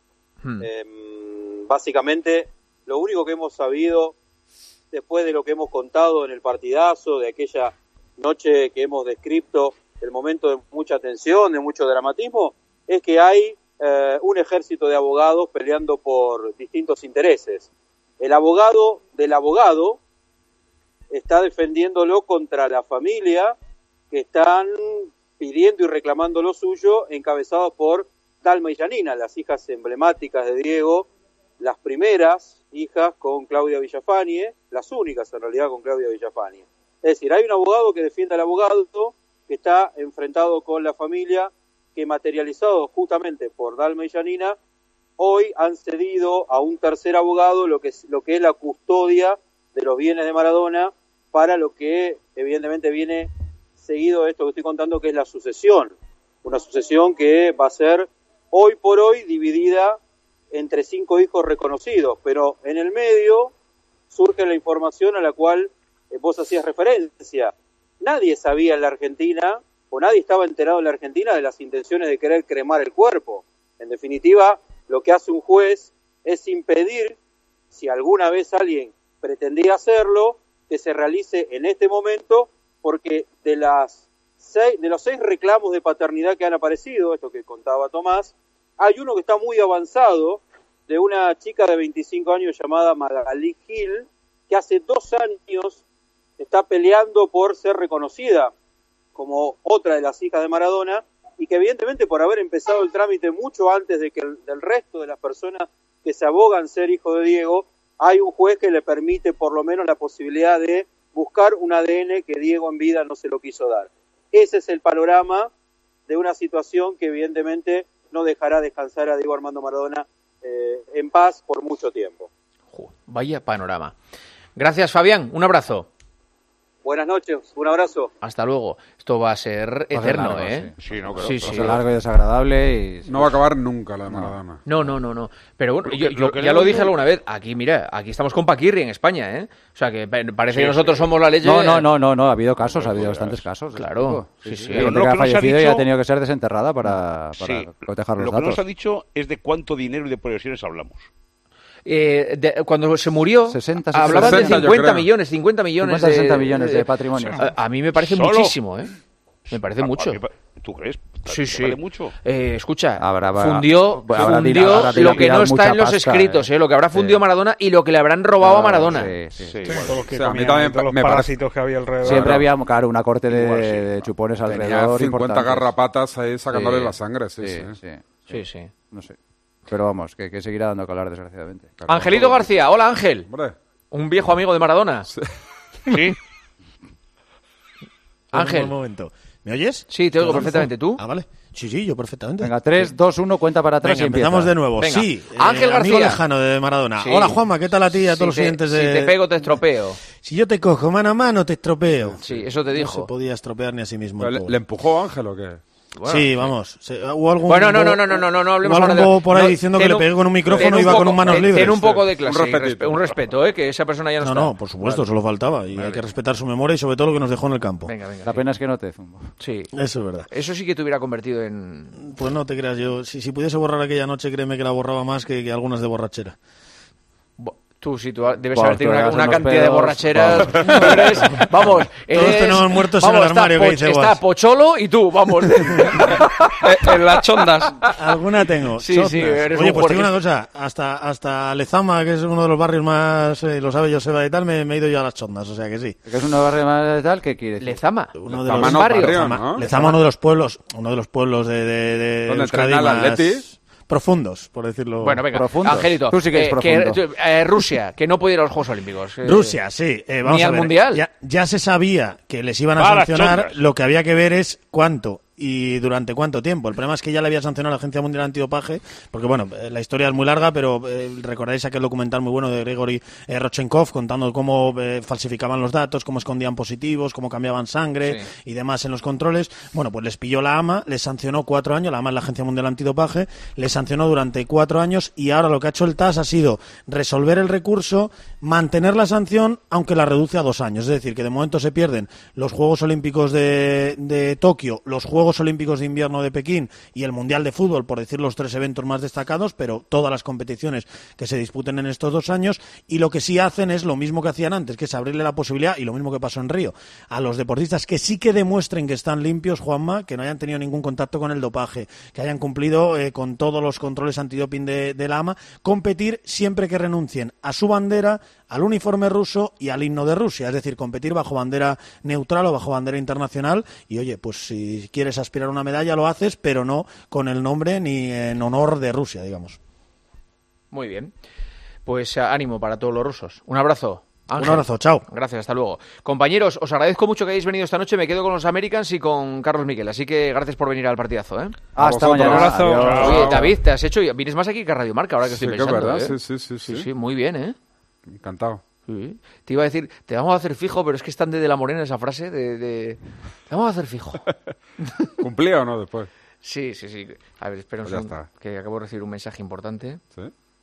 Básicamente, lo único que hemos sabido, después de lo que hemos contado en el partidazo, de aquella noche que hemos descrito, el momento de mucha tensión, de mucho dramatismo, es que hay un ejército de abogados peleando por distintos intereses. El abogado del abogado está defendiéndolo contra la familia, que están pidiendo y reclamando lo suyo, encabezados por Dalma y Janina, las hijas emblemáticas de Diego, las primeras hijas con Claudia Villafañe, las únicas en realidad con Claudia Villafañe. Es decir, hay un abogado que defiende al abogado, que está enfrentado con la familia, que materializado justamente por Dalma y Janina, hoy han cedido a un tercer abogado lo que es la custodia de los bienes de Maradona, para lo que evidentemente viene seguido de esto que estoy contando, que es la sucesión. Una sucesión que va a ser hoy por hoy dividida entre 5 hijos reconocidos, pero en el medio surge la información a la cual vos hacías referencia. Nadie sabía en la Argentina, o nadie estaba enterado en la Argentina de las intenciones de querer cremar el cuerpo. En definitiva, lo que hace un juez es impedir, si alguna vez alguien pretendía hacerlo, que se realice en este momento, porque de los 6 reclamos de paternidad que han aparecido, esto que contaba Tomás, hay uno que está muy avanzado, de una chica de 25 años llamada Magalí Gil, que hace 2 años está peleando por ser reconocida como otra de las hijas de Maradona, y que evidentemente por haber empezado el trámite mucho antes de que del resto de las personas que se abogan ser hijo de Diego, hay un juez que le permite por lo menos la posibilidad de buscar un ADN que Diego en vida no se lo quiso dar. Ese es el panorama de una situación que evidentemente no dejará descansar a Diego Armando Maradona en paz por mucho tiempo. Vaya panorama. Gracias, Fabián. Un abrazo. Buenas noches, un abrazo. Hasta luego. Esto va a ser eterno, largo, ¿eh? Sí, no, sí. Va a ser largo y desagradable. Y... No va a acabar nunca la de Maradona. No. Pero bueno, ya lo dije alguna vez. Aquí, mira, aquí estamos con Paquirri en España, ¿eh? O sea, que parece que nosotros somos la leche. No. Ha habido casos, ha habido bastantes casos. Claro. Sí. Hay gente que ha fallecido y ha tenido que ser desenterrada para proteger los datos. Lo que no nos ha dicho es de cuánto dinero y de proyecciones hablamos. Cuando se murió, hablaban de 50 millones 60 millones de patrimonio. A mí me parece muchísimo, ¿eh? Me parece mucho. ¿Tú crees? Sí. ¿Vale mucho? Escucha, fundió lo que no está en los escritos, lo que habrá fundido Maradona y lo que le habrán robado a Maradona. A mí también me parásitos que había alrededor. Siempre había, claro, una corte de chupones alrededor. 50 garrapatas ahí sacándole la sangre, sí. No sé. Pero vamos, que seguirá dando que hablar, desgraciadamente. Claro, Angelito García, hola Ángel. Hombre. Un viejo amigo de Maradona. Sí. Ángel. Un momento. ¿Me oyes? Sí, te oigo perfectamente. ¿Tú? Ah, vale. Sí, yo perfectamente. Venga, 3, 2, 1, cuenta para atrás. Venga, empezamos de nuevo. Venga. Sí, Ángel García. Amigo lejano de Maradona. Sí. Hola, Juanma, ¿qué tal a ti y a todos los oyentes de...? Si te pego, te estropeo. Si yo te cojo mano a mano, te estropeo. Sí, eso te dijo. No se podía estropear ni a sí mismo. ¿Le empujó Ángel o qué? Bueno, sí, vamos. Hubo algún no hablemos ahora de... por ahí diciendo que le pegué con un micrófono y iba con manos libres. Ten un poco de clase, un respeto, que esa persona ya no está. No, por supuesto, solo faltaba. Y hay que respetar su memoria y sobre todo lo que nos dejó en el campo. Venga. La pena es que no te zumbo. Sí. Eso es verdad. Eso sí que te hubiera convertido en... Pues no te creas, yo si pudiese borrar aquella noche, créeme que la borraba más que algunas de borrachera. Tú debes haber tenido una cantidad de borracheras. Vamos, todos tenemos muertos en el armario. Está Pocholo y tú, vamos. En las chondas. Alguna tengo. Sí, eres Oye, pues te digo una cosa. Hasta Lezama, que es uno de los barrios más, lo sabe Joseba y tal, me he ido yo a las chondas, o sea que sí. ¿Que es uno de los barrios más de tal? ¿Qué quieres? Lezama. Uno de los barrios. Lezama, uno de los pueblos de ¿dónde entrena el Atleti? Profundos, por decirlo. Bueno, venga, profundos. Angelito, tú sí que eres profundo. Rusia, que no puede ir a los Juegos Olímpicos. Rusia, sí. Vamos ni a al ver. Mundial. Ya se sabía que les iban a sancionar, lo que había que ver es cuánto y durante cuánto tiempo. El problema es que ya le había sancionado la Agencia Mundial Antidopaje, porque bueno, la historia es muy larga, pero recordáis aquel documental muy bueno de Grigori Rodchenkov contando cómo falsificaban los datos, cómo escondían positivos, cómo cambiaban sangre y demás en los controles. Bueno, pues les pilló la AMA, les sancionó 4 años, la AMA es la Agencia Mundial Antidopaje, les sancionó durante 4 años y ahora lo que ha hecho el TAS ha sido resolver el recurso, mantener la sanción, aunque la reduce a 2 años. Es decir, que de momento se pierden los Juegos Olímpicos de Tokio, los Juegos Olímpicos de Invierno de Pekín y el Mundial de Fútbol, por decir los 3 eventos más destacados, pero todas las competiciones que se disputen en estos 2 años, y lo que sí hacen es lo mismo que hacían antes, que es abrirle la posibilidad, y lo mismo que pasó en Río, a los deportistas que sí que demuestren que están limpios, Juanma, que no hayan tenido ningún contacto con el dopaje, que hayan cumplido con todos los controles antidoping de la AMA, competir siempre que renuncien a su bandera, al uniforme ruso y al himno de Rusia, es decir, competir bajo bandera neutral o bajo bandera internacional. Y oye, pues si quieres aspirar a una medalla lo haces, pero no con el nombre ni en honor de Rusia, digamos. Muy bien, pues ánimo para todos los rusos. Un abrazo, Ángel. Un abrazo, chao. Gracias, hasta luego. Compañeros, os agradezco mucho que hayáis venido esta noche. Me quedo con los Americans y con Carlos Miguel, así que gracias por venir al partidazo, ¿eh? Hasta mañana. Un abrazo. Oye, David, te has hecho... Vienes más aquí que a Radio Marca, ahora que estoy pensando, que es verdad. Sí, muy bien, ¿eh? Encantado. Sí. Te iba a decir, te vamos a hacer fijo, pero es que es tan de la Morena esa frase te vamos a hacer fijo. ¿Cumplía o no después? Sí. A ver, espera un segundo, que acabo de recibir un mensaje importante. ¿Sí?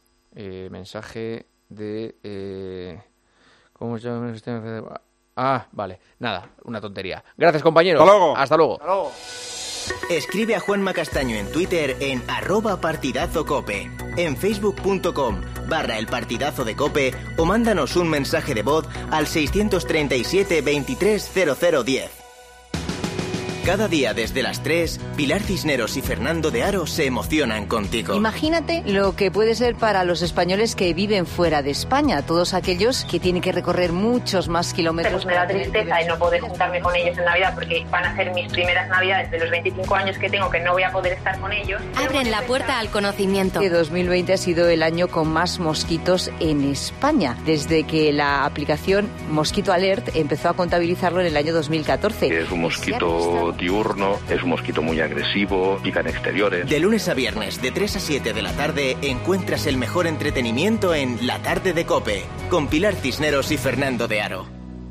Mensaje de... ¿Cómo se llama? Ah, vale. Nada, una tontería. Gracias, compañeros. Hasta luego. Hasta luego. Escribe a Juanma Castaño en Twitter en @partidazocope, en facebook.com/elpartidazo de Cope o mándanos un mensaje de voz al 637 23 0010. Cada día desde las 3, Pilar Cisneros y Fernando de Aro se emocionan contigo. Imagínate lo que puede ser para los españoles que viven fuera de España, todos aquellos que tienen que recorrer muchos más kilómetros. Pues me da tristeza el no poder juntarme con ellos en Navidad, porque van a ser mis primeras Navidades de los 25 años que tengo, que no voy a poder estar con ellos. Abren la puerta al conocimiento. 2020 ha sido el año con más mosquitos en España, desde que la aplicación Mosquito Alert empezó a contabilizarlo en el año 2014. Es un mosquito diurno, es un mosquito muy agresivo, pica en exteriores. De lunes a viernes, de 3 a 7 de la tarde, encuentras el mejor entretenimiento en La Tarde de COPE, con Pilar Cisneros y Fernando de Aro.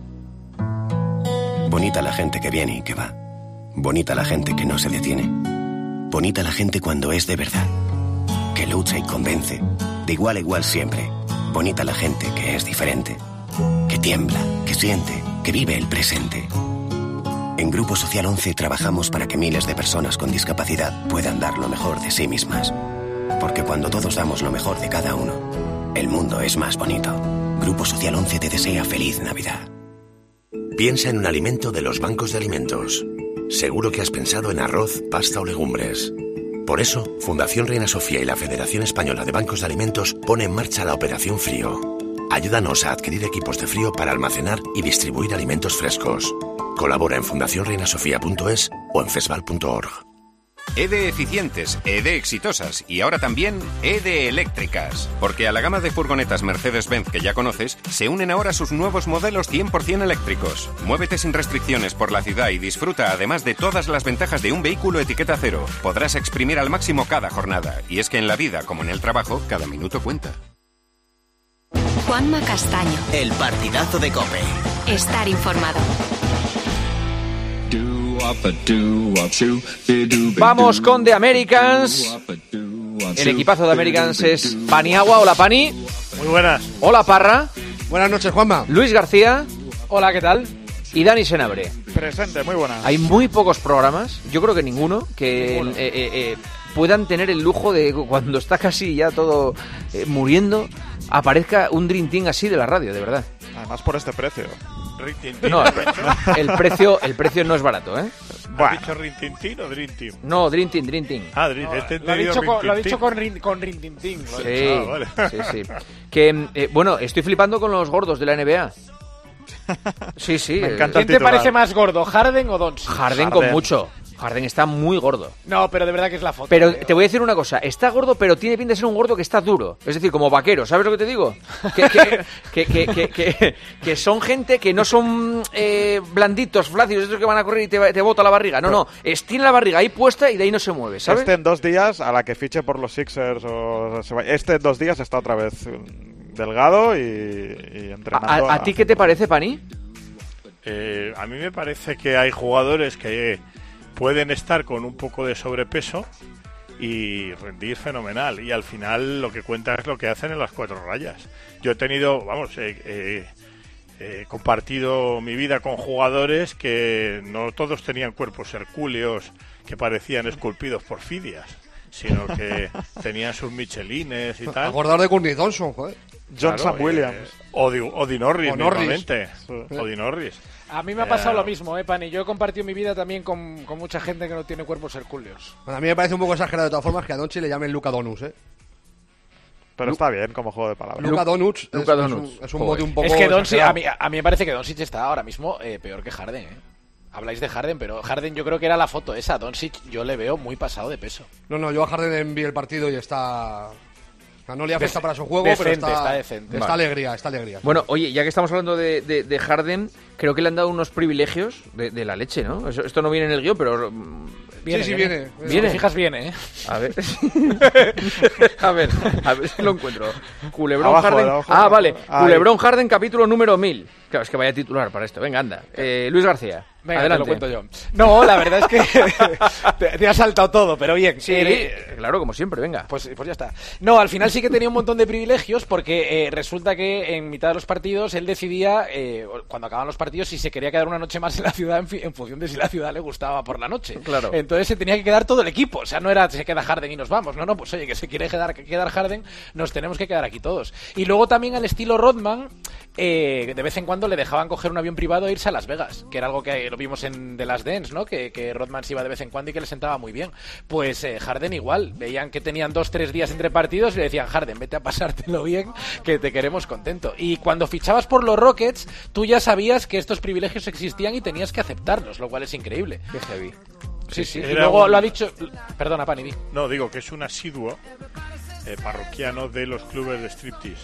Bonita la gente que viene y que va. Bonita la gente que no se detiene. Bonita la gente cuando es de verdad. Que lucha y convence. De igual a igual siempre. Bonita la gente que es diferente. Que tiembla, que siente, que vive el presente. En Grupo Social 11 trabajamos para que miles de personas con discapacidad puedan dar lo mejor de sí mismas. Porque cuando todos damos lo mejor de cada uno, el mundo es más bonito. Grupo Social 11 te desea feliz Navidad. Piensa en un alimento de los bancos de alimentos. Seguro que has pensado en arroz, pasta o legumbres. Por eso, Fundación Reina Sofía y la Federación Española de Bancos de Alimentos pone en marcha la Operación Frío. Ayúdanos a adquirir equipos de frío para almacenar y distribuir alimentos frescos. Colabora en fundacionreinasofia.es o en fesval.org. EDE eficientes, EDE exitosas y ahora también EDE eléctricas. Porque a la gama de furgonetas Mercedes-Benz que ya conoces, se unen ahora sus nuevos modelos 100% eléctricos. Muévete sin restricciones por la ciudad y disfruta además de todas las ventajas de un vehículo etiqueta cero. Podrás exprimir al máximo cada jornada. Y es que en la vida, como en el trabajo, cada minuto cuenta. Juanma Castaño. El partidazo de COPE. Estar informado. Vamos con The Americans. El equipazo de Americans es Paniagua. Hola, Pani. Muy buenas. Hola, Parra. Buenas noches, Juanma. Luis García. Hola, ¿qué tal? Y Dani Senabre. Presente, muy buenas. Hay muy pocos programas, yo creo que ninguno, que puedan tener el lujo de, cuando está casi ya todo muriendo, aparezca un Dream Team así de la radio, de verdad. Además por este precio. No, el precio no es barato, ¿eh? ¿Has dicho Rintintín o Dream Team? No, Dream Team. Ah, lo ha dicho con Rintintín. Sí. Que, bueno, estoy flipando con los gordos de la NBA. Sí. Me encanta. ¿Quién te parece más gordo, Harden o Doncic? Harden con mucho. Harden está muy gordo. No, pero de verdad que es la foto. Pero te voy a decir una cosa. Está gordo, pero tiene pinta de ser un gordo que está duro. Es decir, como vaquero. ¿Sabes lo que te digo? Que son gente que no son blanditos, flácidos, esos que van a correr y te bota la barriga. No. Tiene la barriga ahí puesta y de ahí no se mueve, ¿sabes? En 2 días, a la que fiche por los Sixers en 2 días está otra vez delgado y entrenando. ¿A ti qué te parece, Pani? A mí me parece que hay jugadores que pueden estar con un poco de sobrepeso y rendir fenomenal, y al final lo que cuenta es lo que hacen en las 4 rayas. Yo he tenido, compartido mi vida con jugadores que no todos tenían cuerpos hercúleos que parecían esculpidos por Fidias, sino que tenían sus michelines y tal. Acordar de Courtney Thompson, joder. Johnson Williams. O Di Norris, normalmente. O Di Norris. A mí me ha pasado lo mismo, Pani. Yo he compartido mi vida también con mucha gente que no tiene cuerpos hercúleos. Bueno, a mí me parece un poco exagerado de todas formas que a Doncic le llamen Luka Donuts, Pero está bien como juego de palabras. Luka Donuts es un mote un poco. Es que Doncic, a mí me parece que Doncic está ahora mismo peor que Harden, Habláis de Harden, pero Harden yo creo que era la foto esa. Doncic yo le veo muy pasado de peso. No, yo a Harden vi el partido y está... No le afecta para su juego, decente, pero está decente. Está alegría. Bueno, oye, ya que estamos hablando de Harden, creo que le han dado unos privilegios de la leche, ¿no? Esto no viene en el guión, pero... Viene. ¿Viene? Si te fijas, viene, A ver. a ver si lo encuentro. Culebrón abajo, Harden. abajo. Vale. Ahí. Culebrón Harden, capítulo número 1000. Claro, es que vaya titular para esto. Venga, anda. Luis García. Venga, adelante. te lo cuento yo. No, la verdad es que te ha saltado todo, pero bien. Sí, claro, como siempre, venga. Pues ya está. No, al final sí que tenía un montón de privilegios porque resulta que en mitad de los partidos él decidía, cuando acababan los partidos, si se quería quedar una noche más en la ciudad en función de si la ciudad le gustaba por la noche. Claro. Entonces se tenía que quedar todo el equipo. O sea, no era se queda Harden y nos vamos. No, pues oye, que se quiere quedar Harden, nos tenemos que quedar aquí todos. Y luego también al estilo Rodman, de vez en cuando le dejaban coger un avión privado e irse a Las Vegas, que era algo que lo vimos en The Last Dance, ¿no? Que Rodman se iba de vez en cuando y que le sentaba muy bien. Pues Harden igual, veían que tenían 2-3 días entre partidos y le decían, Harden, vete a pasártelo bien, que te queremos contento. Y cuando fichabas por los Rockets, tú ya sabías que estos privilegios existían y tenías que aceptarlos, lo cual es increíble. Qué heavy. Sí. Y luego lo ha dicho... Perdona, Pani. No, digo que es un asiduo parroquiano de los clubes de striptease.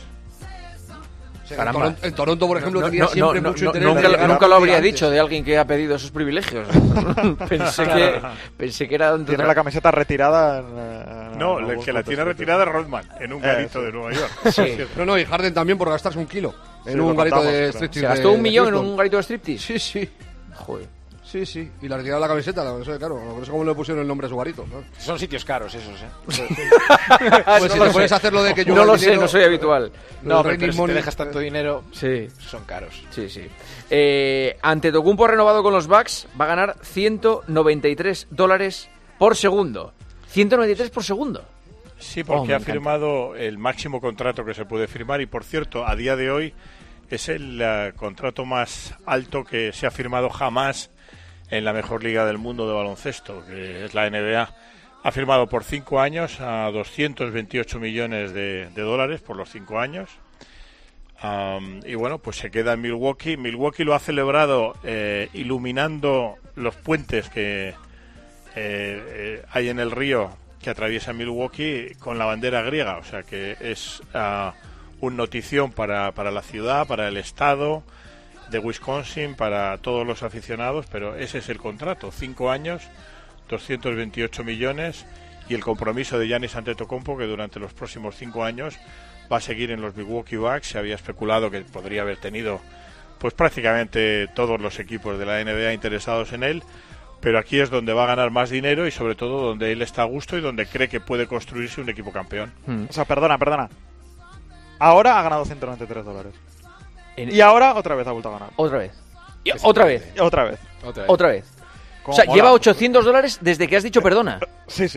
En Toronto, por ejemplo, tenía siempre mucho interés. Nunca lo habría dicho de alguien que ha pedido esos privilegios. pensé que era... Tiene la camiseta retirada no, el que la tiene retirada es Rodman, en un garito de Nueva York. Sí. No, y Harden también por gastarse $1 kilo en un garito de striptease. ¿Se gastó $1 millón en un garito de striptease? Sí. Joder. Sí. Y la retirada de la camiseta, claro. No sé cómo le pusieron el nombre a su garito, ¿no? Son sitios caros esos, Pues si te puedes hacer lo de que yo... No lo sé, no soy habitual. No, pero si te dejas tanto dinero, sí, son caros. Sí. Antetokounmpo renovado con los Bucks va a ganar $193 por segundo. 193 por segundo. Sí, porque ha firmado el máximo contrato que se puede firmar y, por cierto, a día de hoy es el contrato más alto que se ha firmado jamás en la mejor liga del mundo de baloncesto, que es la NBA. Ha firmado por 5 años a $228 millones de dólares por los 5 años. Y bueno, pues se queda en Milwaukee. Milwaukee lo ha celebrado iluminando los puentes que hay en el río que atraviesa Milwaukee con la bandera griega. O sea que es un notición para la ciudad, para el estado de Wisconsin, para todos los aficionados, pero ese es el contrato, 5 años, 228 millones y el compromiso de Giannis Antetokounmpo, que durante los próximos 5 años va a seguir en los Milwaukee Bucks. Se había especulado que podría haber tenido pues prácticamente todos los equipos de la NBA interesados en él, pero aquí es donde va a ganar más dinero y sobre todo donde él está a gusto y donde cree que puede construirse un equipo campeón. O sea, perdona. Ahora ha ganado $193. Y ahora otra vez ha vuelto a ganar. Otra vez. O sea, lleva $800 desde que has dicho perdona. Sí.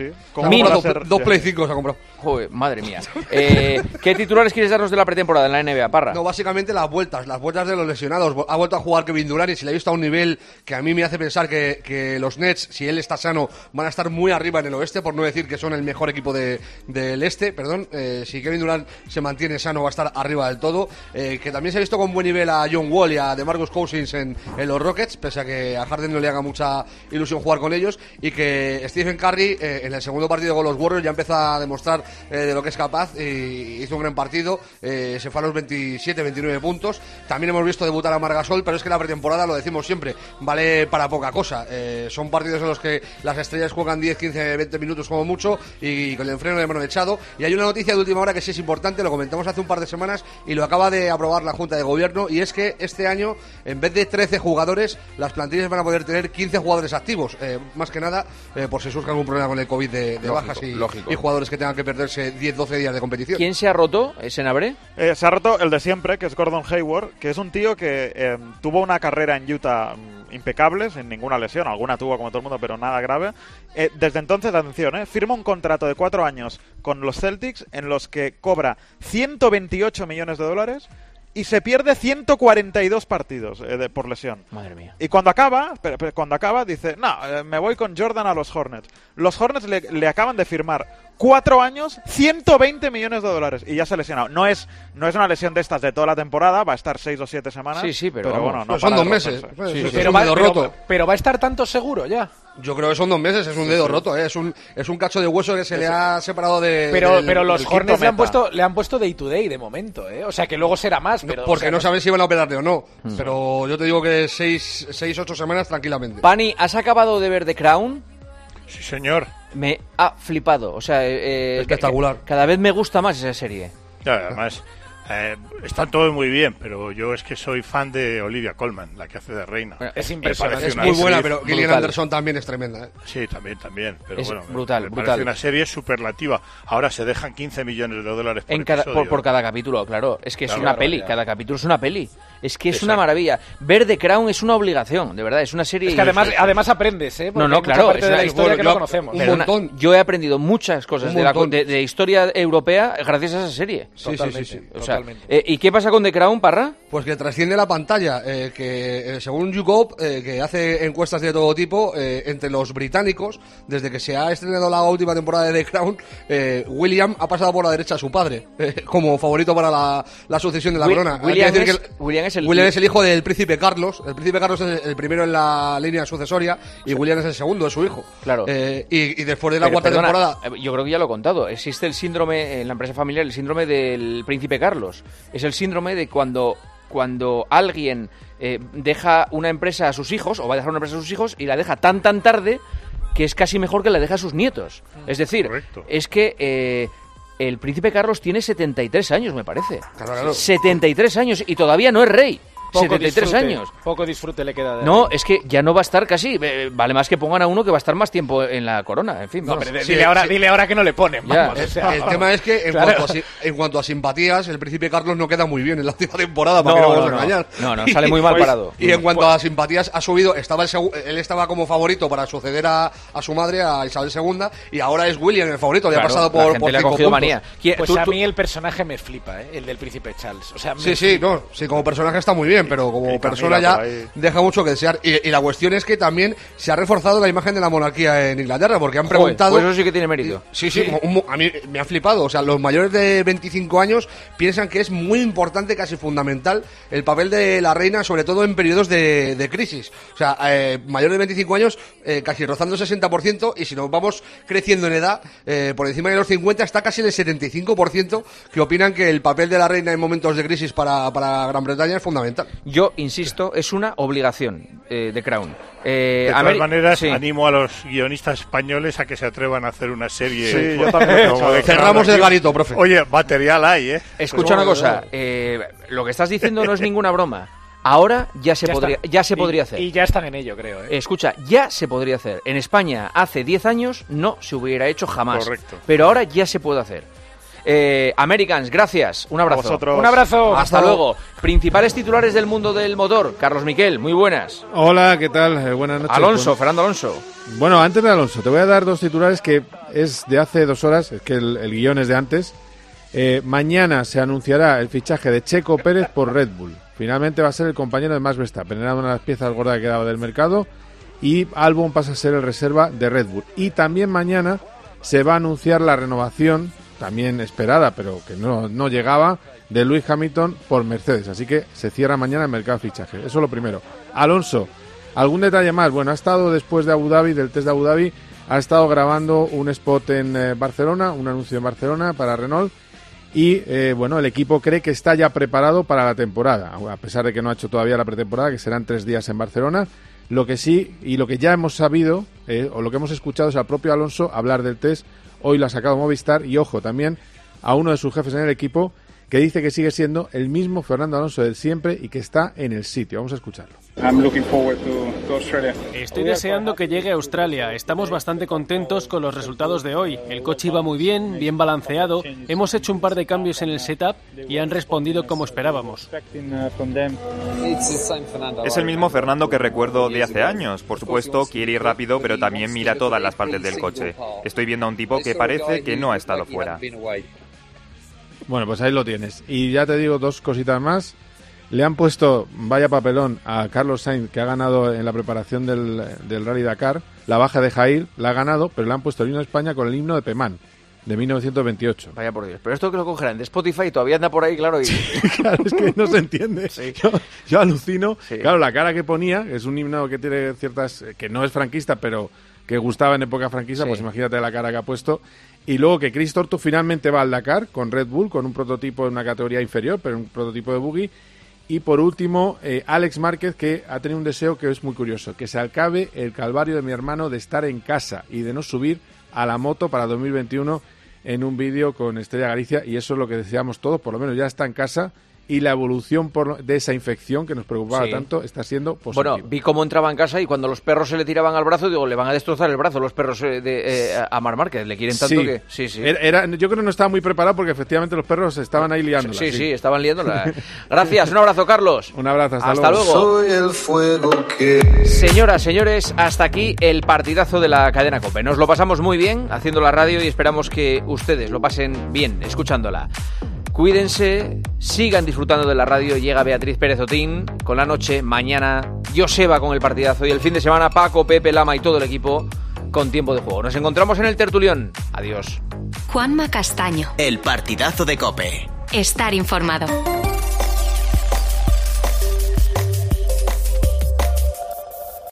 Dos Play 5 se ha comprado. Joder, madre mía. ¿Qué titulares quieres darnos de la pretemporada en la NBA, Parra? No, básicamente las vueltas de los lesionados. Ha vuelto a jugar Kevin Durant y se le ha visto a un nivel que a mí me hace pensar que los Nets, si él está sano, van a estar muy arriba en el oeste, por no decir que son el mejor equipo del este, perdón. Si Kevin Durant se mantiene sano, va a estar arriba del todo. Que también se ha visto con buen nivel a John Wall y a DeMarcus Cousins en los Rockets, pese a que a Harden no le haga mucha ilusión jugar con ellos, y que Stephen Curry en el segundo partido con los Warriors ya empieza a demostrar de lo que es capaz, y hizo un gran partido, se fue a los 27-29 puntos. También hemos visto debutar a Marc Gasol, pero es que la pretemporada, lo decimos siempre, vale para poca cosa. Son partidos en los que las estrellas juegan 10, 15, 20 minutos como mucho, y con el freno de mano echado. Y hay una noticia de última hora que sí es importante, lo comentamos hace un par de semanas y lo acaba de aprobar la Junta de Gobierno, y es que este año, en vez de 13 jugadores, las plantillas van a poder tener 15 jugadores activos, más que nada por si surge algún problema con el COVID de bajas y jugadores que tengan que perderse 10-12 días de competición. ¿Quién se ha roto, Senabre? Se ha roto el de siempre, que es Gordon Hayward, que es un tío que tuvo una carrera en Utah impecable, sin ninguna lesión, alguna tuvo como todo el mundo, pero nada grave. Desde entonces, atención, firma un contrato de 4 años con los Celtics en los que cobra $128 millones y se pierde 142 partidos por lesión. Madre mía. Y cuando acaba dice, me voy con Jordan a los Hornets. Los Hornets le acaban de firmar 4 años, $120 millones y ya se ha lesionado. No es una lesión de estas de toda la temporada, va a estar 6 o 7 semanas. Sí, pero bueno, no son 2 meses. Pero va a estar tanto seguro ya. Yo creo que son 2 meses, es un dedo roto, es un cacho de hueso que se le ha separado de... Pero los Hornets le han puesto day to day de momento, o sea que luego será más. Pero, porque no saben si van a operarle o no, pero yo te digo que 6-8 semanas tranquilamente. Pani, ¿has acabado de ver The Crown? Sí, señor. Me ha flipado, o sea... espectacular. Cada vez me gusta más esa serie. Además... están todos muy bien, pero yo es que soy fan de Olivia Colman, la que hace de Reina. Es impresionante. Es muy buena, pero Gillian Anderson también es tremenda. Sí, también. Pero es bueno, brutal. parece una serie superlativa. Ahora se dejan $15 millones por cada capítulo, claro. Es que es una peli, cada capítulo es una peli. Es que es una maravilla. Ver The Crown es una obligación, de verdad, es una serie... Es que además aprendes, porque no, claro. Parte de la historia que no conocemos. Un montón. Yo he aprendido muchas cosas de historia europea gracias a esa serie. Sí. O sea, ¿y qué pasa con The Crown, Parra? Pues que trasciende la pantalla, que según YouGov, que hace encuestas de todo tipo, entre los británicos, desde que se ha estrenado la última temporada de The Crown, William ha pasado por la derecha a su padre, como favorito para la sucesión de la corona. William es el hijo del príncipe Carlos. El príncipe Carlos es el primero en la línea sucesoria y William es el segundo, es su hijo. Claro. Y después de la cuarta temporada... Yo creo que ya lo he contado. Existe el síndrome en la empresa familiar, el síndrome del príncipe Carlos. Es el síndrome de cuando alguien deja una empresa a sus hijos, o va a dejar una empresa a sus hijos, y la deja tan tarde que es casi mejor que la deje a sus nietos. Es decir, correcto. Es que... el príncipe Carlos tiene 73 años, me parece. Claro. 73 años y todavía no es rey. 73 años. Poco disfrute le queda de... No, es que ya no va a estar casi... vale más que pongan a uno que va a estar más tiempo en la corona. En fin, no, pero dile ahora que no le ponen. Vamos, el tema es que en cuanto a simpatías, el príncipe Carlos no queda muy bien en la última temporada, para que no vamos a engañar. No, sale muy mal parado. Y en cuanto a simpatías, ha subido... Él estaba como favorito para suceder a su madre, a Isabel II, y ahora es William el favorito. Le ha pasado por 5 puntos. Manía. Pues a mí el personaje me flipa, el del príncipe Charles. O sea, sí, como personaje está muy bien, pero como persona ya deja mucho que desear. Y la cuestión es que también se ha reforzado la imagen de la monarquía en Inglaterra, porque han preguntado... Pues eso sí que tiene mérito. Sí. A mí me ha flipado. O sea, los mayores de 25 años piensan que es muy importante, casi fundamental, el papel de la reina, sobre todo en periodos de crisis. O sea, mayores de 25 años, casi rozando el 60%, y si nos vamos creciendo en edad, por encima de los 50, está casi en el 75% que opinan que el papel de la reina en momentos de crisis para Gran Bretaña es fundamental. Yo insisto, es una obligación de Crown. De todas maneras, animo a los guionistas españoles a que se atrevan a hacer una serie. Sí, yo también. Cerramos el garito, profe. Oye, material hay, Escucha una cosa, lo que estás diciendo no es ninguna broma. Ahora ya se podría hacer. Y ya están en ello, creo. Escucha, ya se podría hacer. En España hace 10 años no se hubiera hecho jamás. Correcto. Pero ahora ya se puede hacer. Americans, gracias. Un abrazo. A vosotros. Un abrazo. Hasta luego. Principales titulares del mundo del motor. Carlos Miquel, muy buenas. Hola, ¿qué tal? Buenas noches. Alonso, Fernando Alonso. Bueno, antes de Alonso, te voy a dar 2 titulares que es de hace 2 horas, es que el guión es de antes. Mañana se anunciará el fichaje de Checo Pérez por Red Bull. Finalmente va a ser el compañero de Max Verstappen. Era una de las piezas gordas que quedaba del mercado. Y Albon pasa a ser el reserva de Red Bull. Y también mañana se va a anunciar la renovación, también esperada, pero que no llegaba, de Lewis Hamilton por Mercedes. Así que se cierra mañana el mercado de fichaje. Eso es lo primero. Alonso, ¿algún detalle más? Bueno, ha estado después de Abu Dhabi, del test de Abu Dhabi, ha estado grabando un spot en Barcelona, un anuncio en Barcelona para Renault. Y bueno, el equipo cree que está ya preparado para la temporada, a pesar de que no ha hecho todavía la pretemporada, que serán 3 días en Barcelona. Lo que sí, y lo que ya hemos sabido, o lo que hemos escuchado, es al propio Alonso hablar del test. Hoy lo ha sacado Movistar, y ojo, también a uno de sus jefes en el equipo, que dice que sigue siendo el mismo Fernando Alonso de siempre y que está en el sitio. Vamos a escucharlo. Estoy deseando que llegue a Australia. Estamos bastante contentos con los resultados de hoy. El coche iba muy bien, bien balanceado. Hemos hecho un par de cambios en el setup y han respondido como esperábamos. Es el mismo Fernando que recuerdo de hace años. Por supuesto, quiere ir rápido, pero también mira todas las partes del coche. Estoy viendo a un tipo que parece que no ha estado fuera. Bueno, pues ahí lo tienes. Y ya te digo 2 cositas más. Le han puesto, vaya papelón, a Carlos Sainz, que ha ganado en la preparación del Rally Dakar. La baja de Jair la ha ganado, pero le han puesto el himno de España con el himno de Pemán, de 1928. Vaya por Dios. Pero esto que lo cogerán de Spotify todavía anda por ahí, claro. Y... claro, es que no se entiende. Sí. Yo alucino. Sí. Claro, la cara que ponía, es un himno que tiene ciertas... que no es franquista, pero que gustaba en época franquista, pues imagínate la cara que ha puesto. Y luego que Chris Torto finalmente va al Dakar con Red Bull, con un prototipo en una categoría inferior, pero un prototipo de buggy. Y por último, Alex Márquez, que ha tenido un deseo que es muy curioso, que se acabe el calvario de mi hermano de estar en casa y de no subir a la moto para 2021 en un vídeo con Estrella Galicia, y eso es lo que deseamos todos, por lo menos ya está en casa. Y la evolución de esa infección que nos preocupaba tanto está siendo positiva. Bueno, vi cómo entraba en casa y cuando los perros se le tiraban al brazo, digo, le van a destrozar el brazo los perros a Marc Márquez. Le quieren tanto que... Sí. Yo creo que no estaba muy preparado porque efectivamente los perros estaban ahí liándola. Sí, estaban liándola. Gracias, un abrazo, Carlos. Un abrazo, hasta luego. Soy el fuego que... Señoras, señores, hasta aquí el partidazo de la cadena COPE. Nos lo pasamos muy bien haciendo la radio y esperamos que ustedes lo pasen bien escuchándola. Cuídense, sigan disfrutando de la radio. Llega Beatriz Pérez Otín con La Noche. Mañana Joseba con el partidazo. Y el fin de semana Paco, Pepe, Lama y todo el equipo con Tiempo de Juego. Nos encontramos en el tertulión. Adiós. Juanma Castaño. El partidazo de COPE. Estar informado.